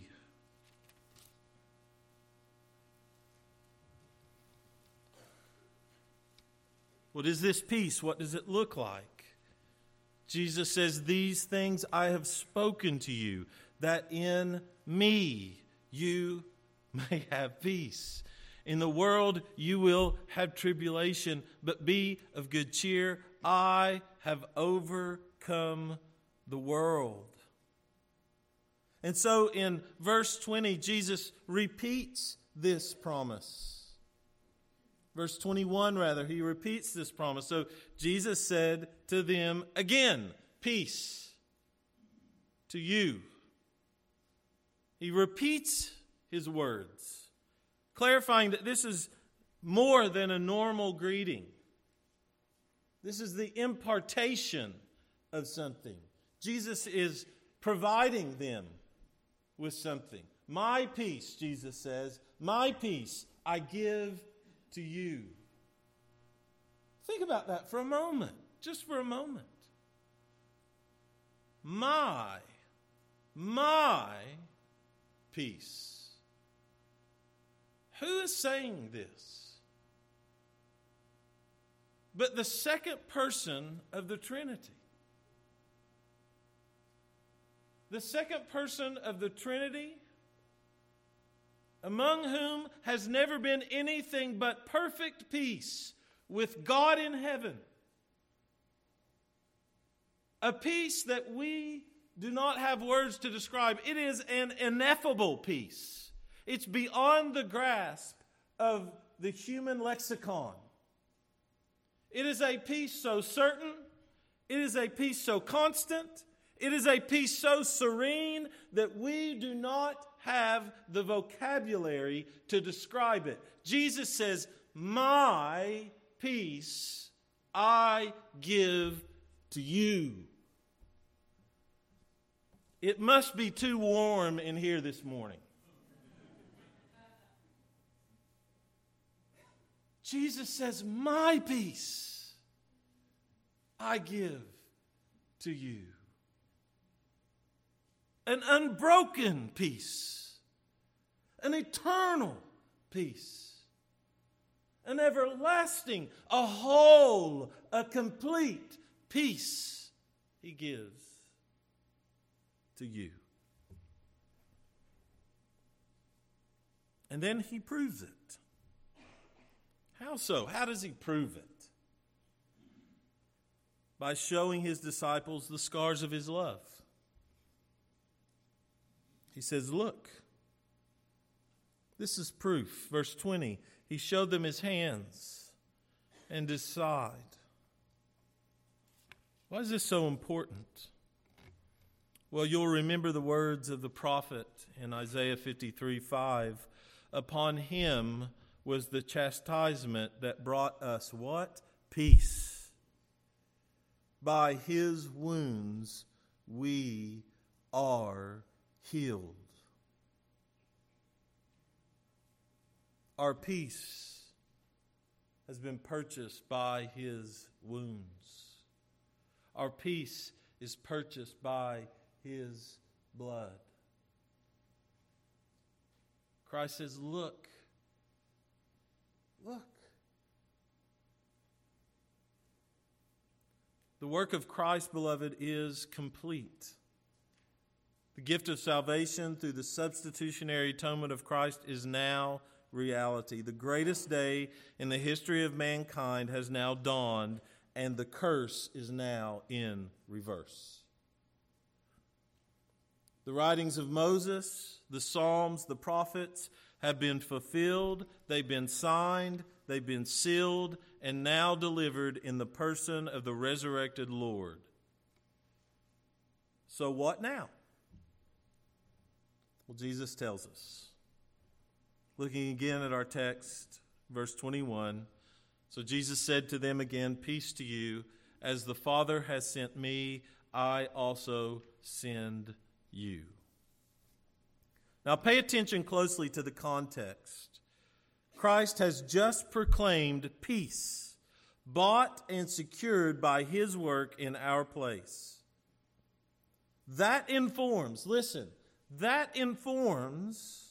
What is this peace? What does it look like? Jesus says, "These things I have spoken to you, that in me you may have peace. In the world you will have tribulation, but be of good cheer. I have overcome the world." And so in verse twenty, Jesus repeats this promise. Verse twenty-one, rather, he repeats this promise. So Jesus said to them again, "Peace to you." He repeats his words, clarifying that this is more than a normal greeting. This is the impartation of something. Jesus is providing them with something. My peace, Jesus says, my peace I give to you. Think about that for a moment, just for a moment. My, my peace. Who is saying this? But the second person of the Trinity. The second person of the Trinity, among whom has never been anything but perfect peace with God in heaven. A peace that we do not have words to describe. It is an ineffable peace. It's beyond the grasp of the human lexicon. It is a peace so certain. It is a peace so constant. It is a peace so serene that we do not have the vocabulary to describe it. Jesus says, "My peace I give to you." It must be too warm in here this morning. Jesus says, "My peace I give to you." An unbroken peace, an eternal peace, an everlasting, a whole, a complete peace he gives to you. And then he proves it. How so? How does he prove it? By showing his disciples the scars of his love. He says, look, this is proof. Verse twenty, he showed them his hands and his side. Why is this so important? Well, you'll remember the words of the prophet in Isaiah fifty-three five. Upon him was the chastisement that brought us what? Peace. By his wounds we are healed. Our peace has been purchased by his wounds. Our peace is purchased by his blood. Christ says, look, look. The work of Christ, beloved, is complete. The gift of salvation through the substitutionary atonement of Christ is now reality. The greatest day in the history of mankind has now dawned, and the curse is now in reverse. The writings of Moses, the Psalms, the prophets have been fulfilled, they've been signed, they've been sealed, and now delivered in the person of the resurrected Lord. So what now? Well, Jesus tells us. Looking again at our text, verse twenty-one. So Jesus said to them again, peace to you. As the Father has sent me, I also send you. Now pay attention closely to the context. Christ has just proclaimed peace, bought and secured by his work in our place. That informs, listen, that informs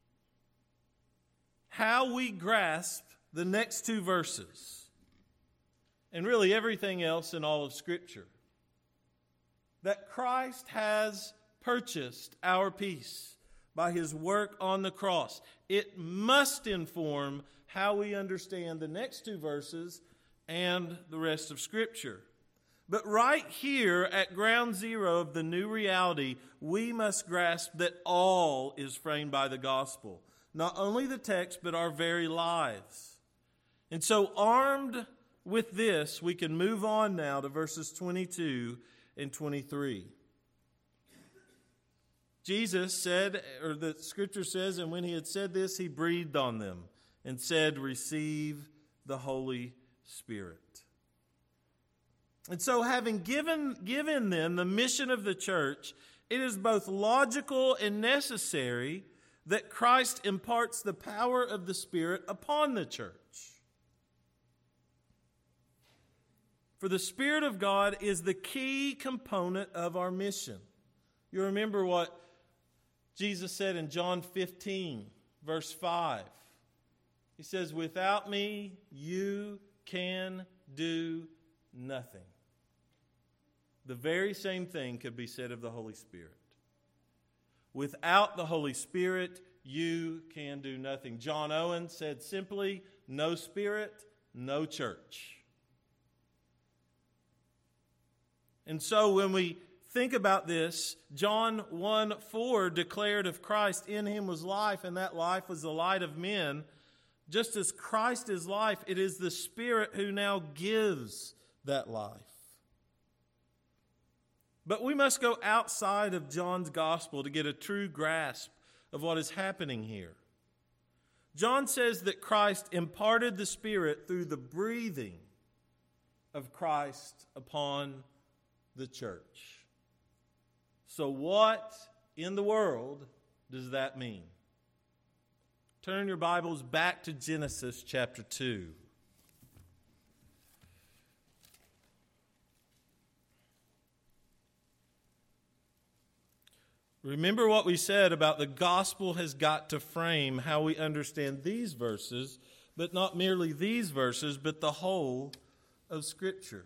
how we grasp the next two verses, and really everything else in all of Scripture. That Christ has purchased our peace by his work on the cross. It must inform how we understand the next two verses and the rest of Scripture. But right here at ground zero of the new reality, we must grasp that all is framed by the gospel. Not only the text, but our very lives. And so armed with this, we can move on now to verses twenty-two and twenty-three. Jesus said, or the Scripture says, and when he had said this, he breathed on them and said, receive the Holy Spirit. And so having given, given them the mission of the church, it is both logical and necessary that Christ imparts the power of the Spirit upon the church. For the Spirit of God is the key component of our mission. You remember what Jesus said in John fifteen, verse five. He says, without me, you can do nothing. The very same thing could be said of the Holy Spirit. Without the Holy Spirit, you can do nothing. John Owen said simply, no Spirit, no church. And so when we think about this, John one four declared of Christ, in him was life, and that life was the light of men. Just as Christ is life, it is the Spirit who now gives that life. But we must go outside of John's gospel to get a true grasp of what is happening here. John says that Christ imparted the Spirit through the breathing of Christ upon the church. So what in the world does that mean? Turn your Bibles back to Genesis chapter two. Remember what we said about the gospel has got to frame how we understand these verses, but not merely these verses, but the whole of Scripture.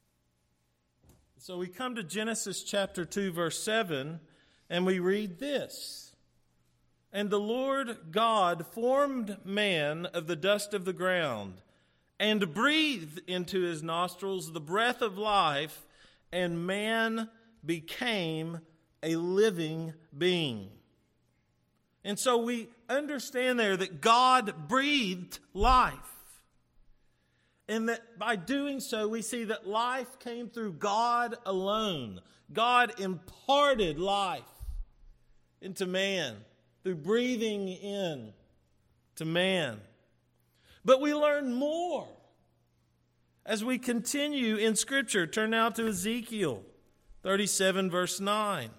So we come to Genesis chapter two, verse seven, and we read this. And the Lord God formed man of the dust of the ground, and breathed into his nostrils the breath of life, and man became a living being. And so we understand there that God breathed life. And that by doing so, we see that life came through God alone. God imparted life into man through breathing in to man. But we learn more as we continue in Scripture. Turn now to Ezekiel thirty-seven, verse nine.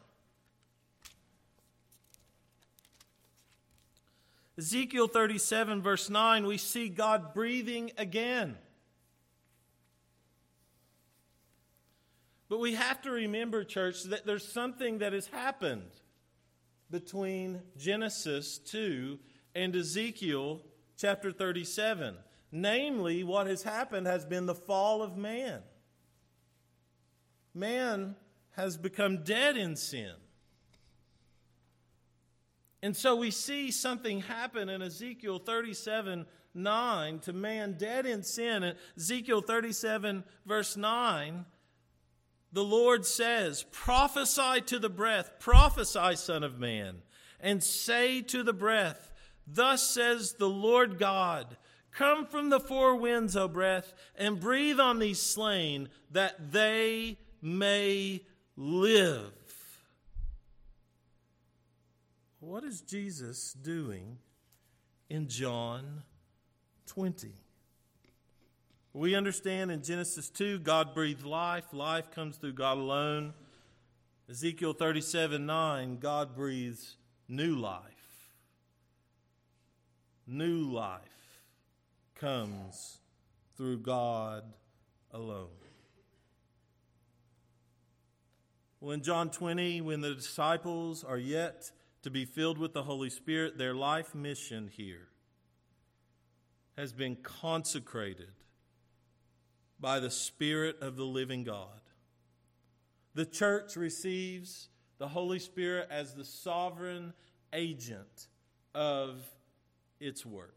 Ezekiel thirty-seven, verse nine, we see God breathing again. But we have to remember, church, that there's something that has happened between Genesis two and Ezekiel chapter thirty-seven. Namely, what has happened has been the fall of man. Man has become dead in sin. And so we see something happen in Ezekiel thirty-seven nine to man dead in sin. In Ezekiel thirty-seven verse nine, the Lord says, prophesy to the breath, prophesy, Son of Man, and say to the breath, thus says the Lord God, come from the four winds, O breath, and breathe on these slain, that they may live. What is Jesus doing in John twenty? We understand in Genesis two, God breathed life. Life comes through God alone. Ezekiel thirty-seven nine, God breathes new life. New life comes through God alone. Well, in John twenty, when the disciples are yet to be filled with the Holy Spirit, their life mission here has been consecrated by the Spirit of the living God. The church receives the Holy Spirit as the sovereign agent of its work.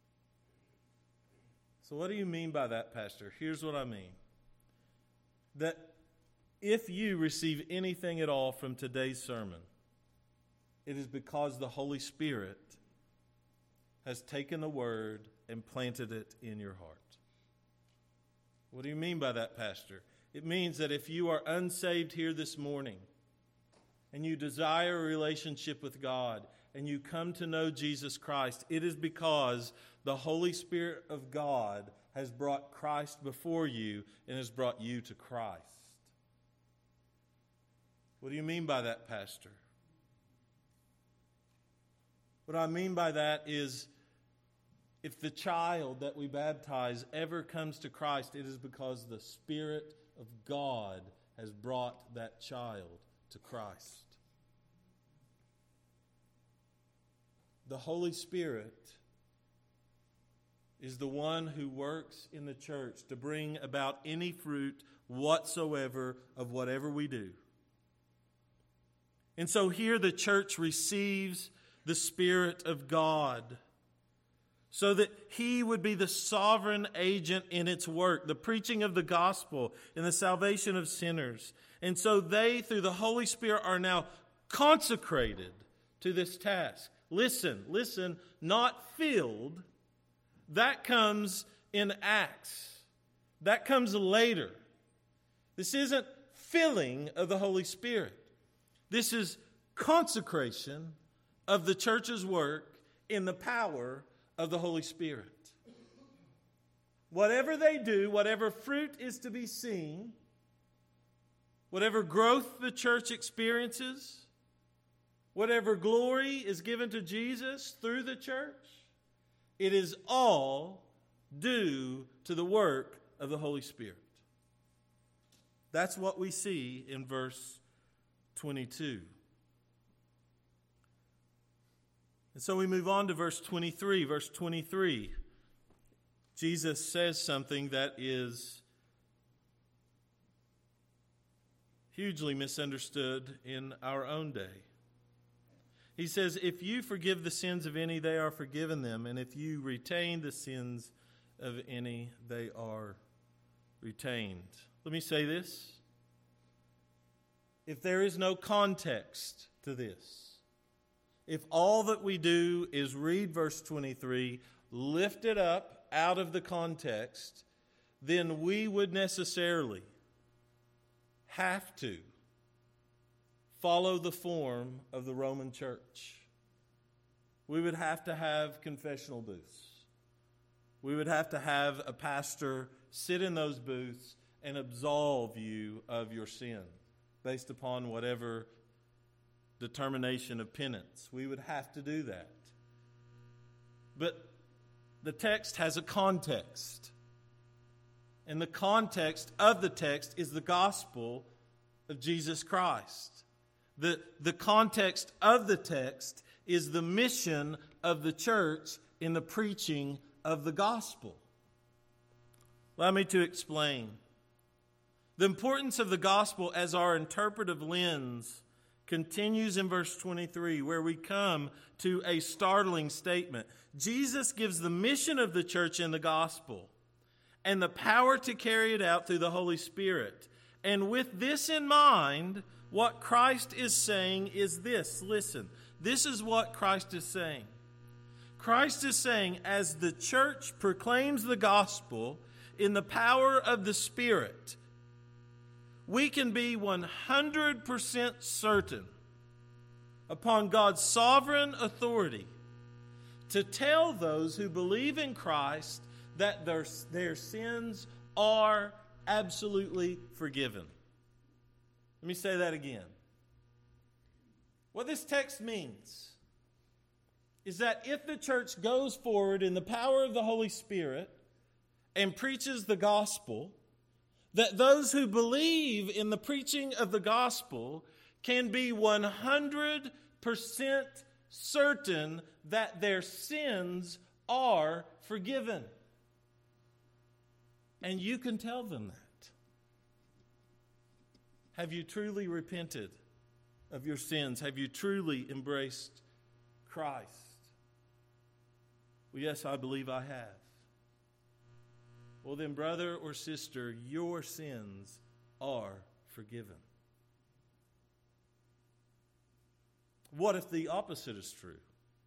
So what do you mean by that, Pastor? Here's what I mean. That if you receive anything at all from today's sermon, it is because the Holy Spirit has taken the Word and planted it in your heart. What do you mean by that, Pastor? It means that if you are unsaved here this morning and you desire a relationship with God and you come to know Jesus Christ, it is because the Holy Spirit of God has brought Christ before you and has brought you to Christ. What do you mean by that, Pastor? What I mean by that is, if the child that we baptize ever comes to Christ, it is because the Spirit of God has brought that child to Christ. The Holy Spirit is the one who works in the church to bring about any fruit whatsoever of whatever we do. And so here the church receives the Spirit of God, so that He would be the sovereign agent in its work, the preaching of the gospel and the salvation of sinners. And so they, through the Holy Spirit, are now consecrated to this task. Listen, listen, not filled. That comes in Acts. That comes later. This isn't filling of the Holy Spirit. This is consecration of the church's work in the power of the Holy Spirit. Whatever they do, whatever fruit is to be seen, whatever growth the church experiences, whatever glory is given to Jesus through the church, it is all due to the work of the Holy Spirit. That's what we see in verse twenty-two. And so we move on to verse twenty-three. Verse twenty-three, Jesus says something that is hugely misunderstood in our own day. He says, if you forgive the sins of any, they are forgiven them. And if you retain the sins of any, they are retained. Let me say this. If there is no context to this, if all that we do is read verse twenty-three, lift it up out of the context, then we would necessarily have to follow the form of the Roman church. We would have to have confessional booths. We would have to have a pastor sit in those booths and absolve you of your sin based upon whatever determination of penance. We would have to do that. But the text has a context. And the context of the text is the gospel of Jesus Christ. The, the context of the text is the mission of the church in the preaching of the gospel. Allow me to explain. The importance of the gospel as our interpretive lens continues in verse twenty-three, where we come to a startling statement. Jesus gives the mission of the church in the gospel and the power to carry it out through the Holy Spirit. And with this in mind, what Christ is saying is this. Listen, this is what Christ is saying. Christ is saying, as the church proclaims the gospel in the power of the Spirit, we can be one hundred percent certain upon God's sovereign authority to tell those who believe in Christ that their, their sins are absolutely forgiven. Let me say that again. What this text means is that if the church goes forward in the power of the Holy Spirit and preaches the gospel, that those who believe in the preaching of the gospel can be one hundred percent certain that their sins are forgiven. And you can tell them that. Have you truly repented of your sins? Have you truly embraced Christ? Well, yes, I believe I have. Well, then, brother or sister, your sins are forgiven. What if the opposite is true?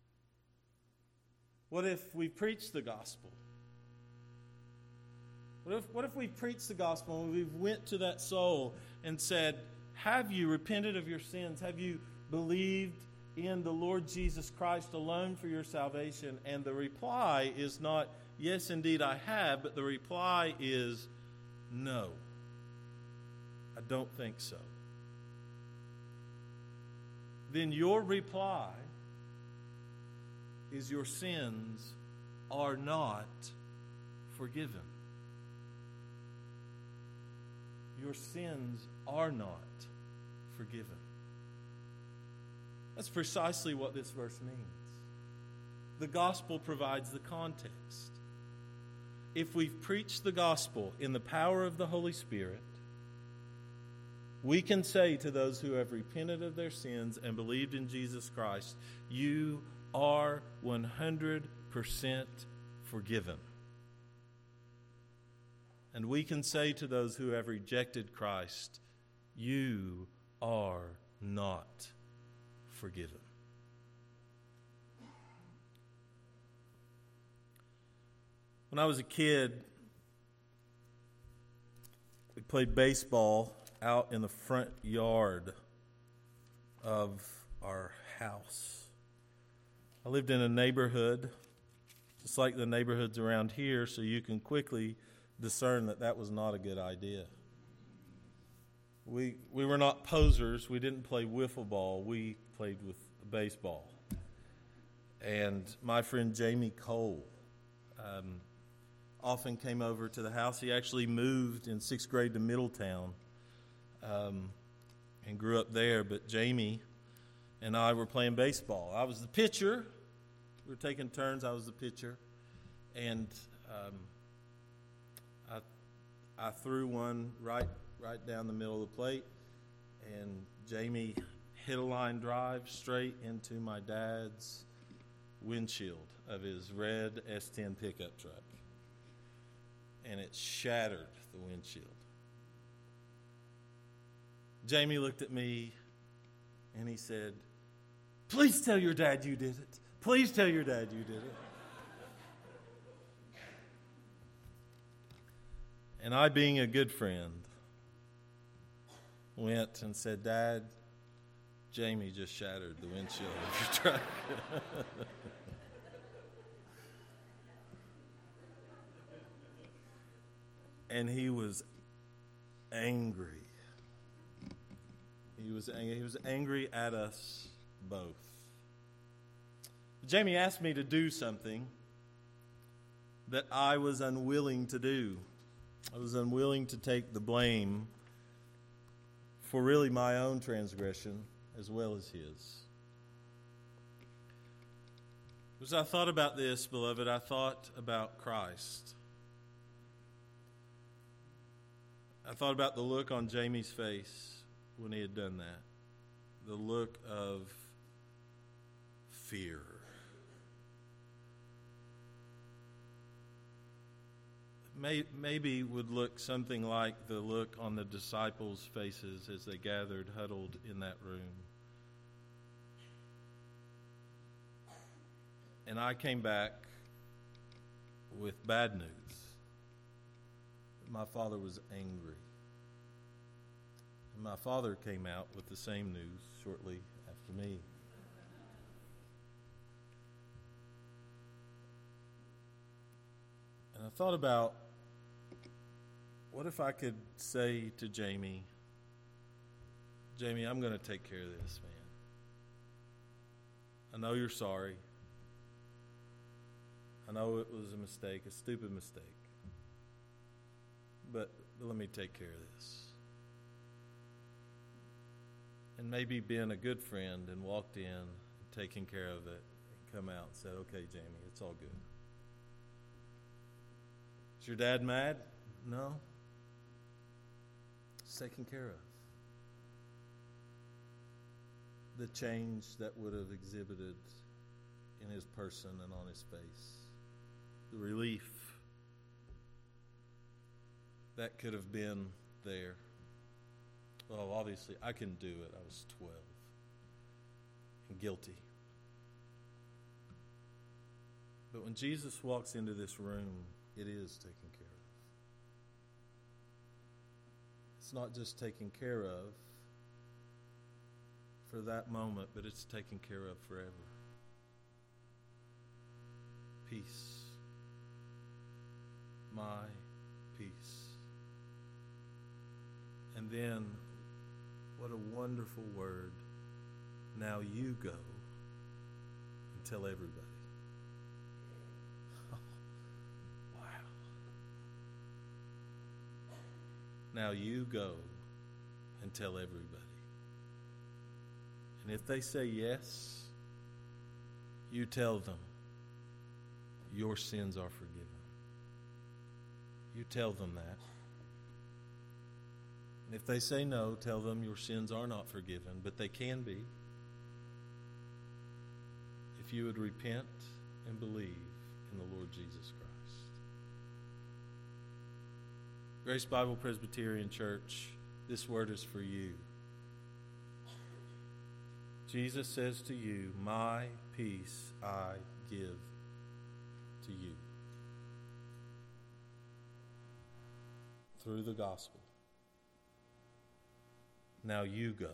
What if we preach the gospel? What if, what if we preach the gospel and we went to that soul and said, have you repented of your sins? Have you believed in the Lord Jesus Christ alone for your salvation? And the reply is not, yes, indeed I have, but the reply is, no, I don't think so. Then your reply is your sins are not forgiven. Your sins are not forgiven. That's precisely what this verse means. The gospel provides the context. If we've preached the gospel in the power of the Holy Spirit, we can say to those who have repented of their sins and believed in Jesus Christ, you are one hundred percent forgiven. And we can say to those who have rejected Christ, you are not forgiven. When I was a kid, we played baseball out in the front yard of our house. I lived in a neighborhood, just like the neighborhoods around here, so you can quickly discern that that was not a good idea. We we were not posers. We didn't play wiffle ball. We played with baseball. And my friend Jamie Cole um, often came over to the house. He actually moved in sixth grade to Middletown um, and grew up there. But Jamie and I were playing baseball. I was the pitcher. We were taking turns. I was the pitcher. And um, I I threw one right right down the middle of the plate, and Jamie hit a line drive straight into my dad's windshield of his red S ten pickup truck. And it shattered the windshield. Jamie looked at me and he said, "Please tell your dad you did it. Please tell your dad you did it." And I, being a good friend, went and said, "Dad, Jamie just shattered the windshield of your truck." And he was angry. He was angry. He was angry at us both. Jamie asked me to do something that I was unwilling to do. I was unwilling to take the blame for really my own transgression as well as his. As I thought about this, beloved, I thought about Christ. I thought about the look on Jamie's face when he had done that. The look of fear. May, maybe would look something like the look on the disciples' faces as they gathered, huddled in that room. And I came back with bad news. My father was angry. And my father came out with the same news shortly after me. And I thought about, what if I could say to Jamie, "Jamie, I'm going to take care of this, man. I know you're sorry. I know it was a mistake, a stupid mistake. But let me take care of this." And maybe being a good friend and walked in and taking care of it and come out and said, "Okay, Jamie, it's all good." Is your dad mad? No. It's taken care of. The change that would have exhibited in his person and on his face. The relief that could have been there. Well, obviously, I couldn't do it. I was twelve and guilty. But when Jesus walks into this room, it is taken care of. It's not just taken care of for that moment, but it's taken care of forever. Peace. My peace. And then, what a wonderful word. Now you go and tell everybody. Oh, wow. Now you go and tell everybody. And if they say yes, you tell them your sins are forgiven. You tell them that. And if they say no, tell them your sins are not forgiven, but they can be. If you would repent and believe in the Lord Jesus Christ. Grace Bible Presbyterian Church, this word is for you. Jesus says to you, "My peace I give to you." Through the gospel. Now you go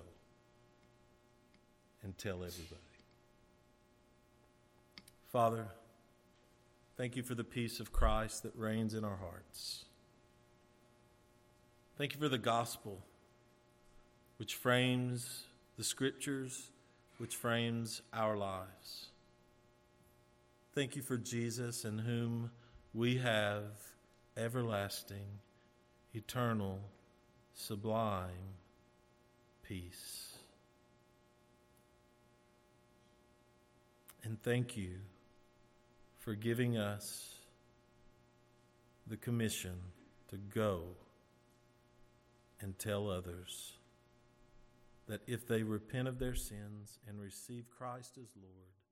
and tell everybody. Father, thank you for the peace of Christ that reigns in our hearts. Thank you for the gospel, which frames the scriptures, which frames our lives. Thank you for Jesus, in whom we have everlasting, eternal, sublime peace. And thank you for giving us the commission to go and tell others that if they repent of their sins and receive Christ as Lord,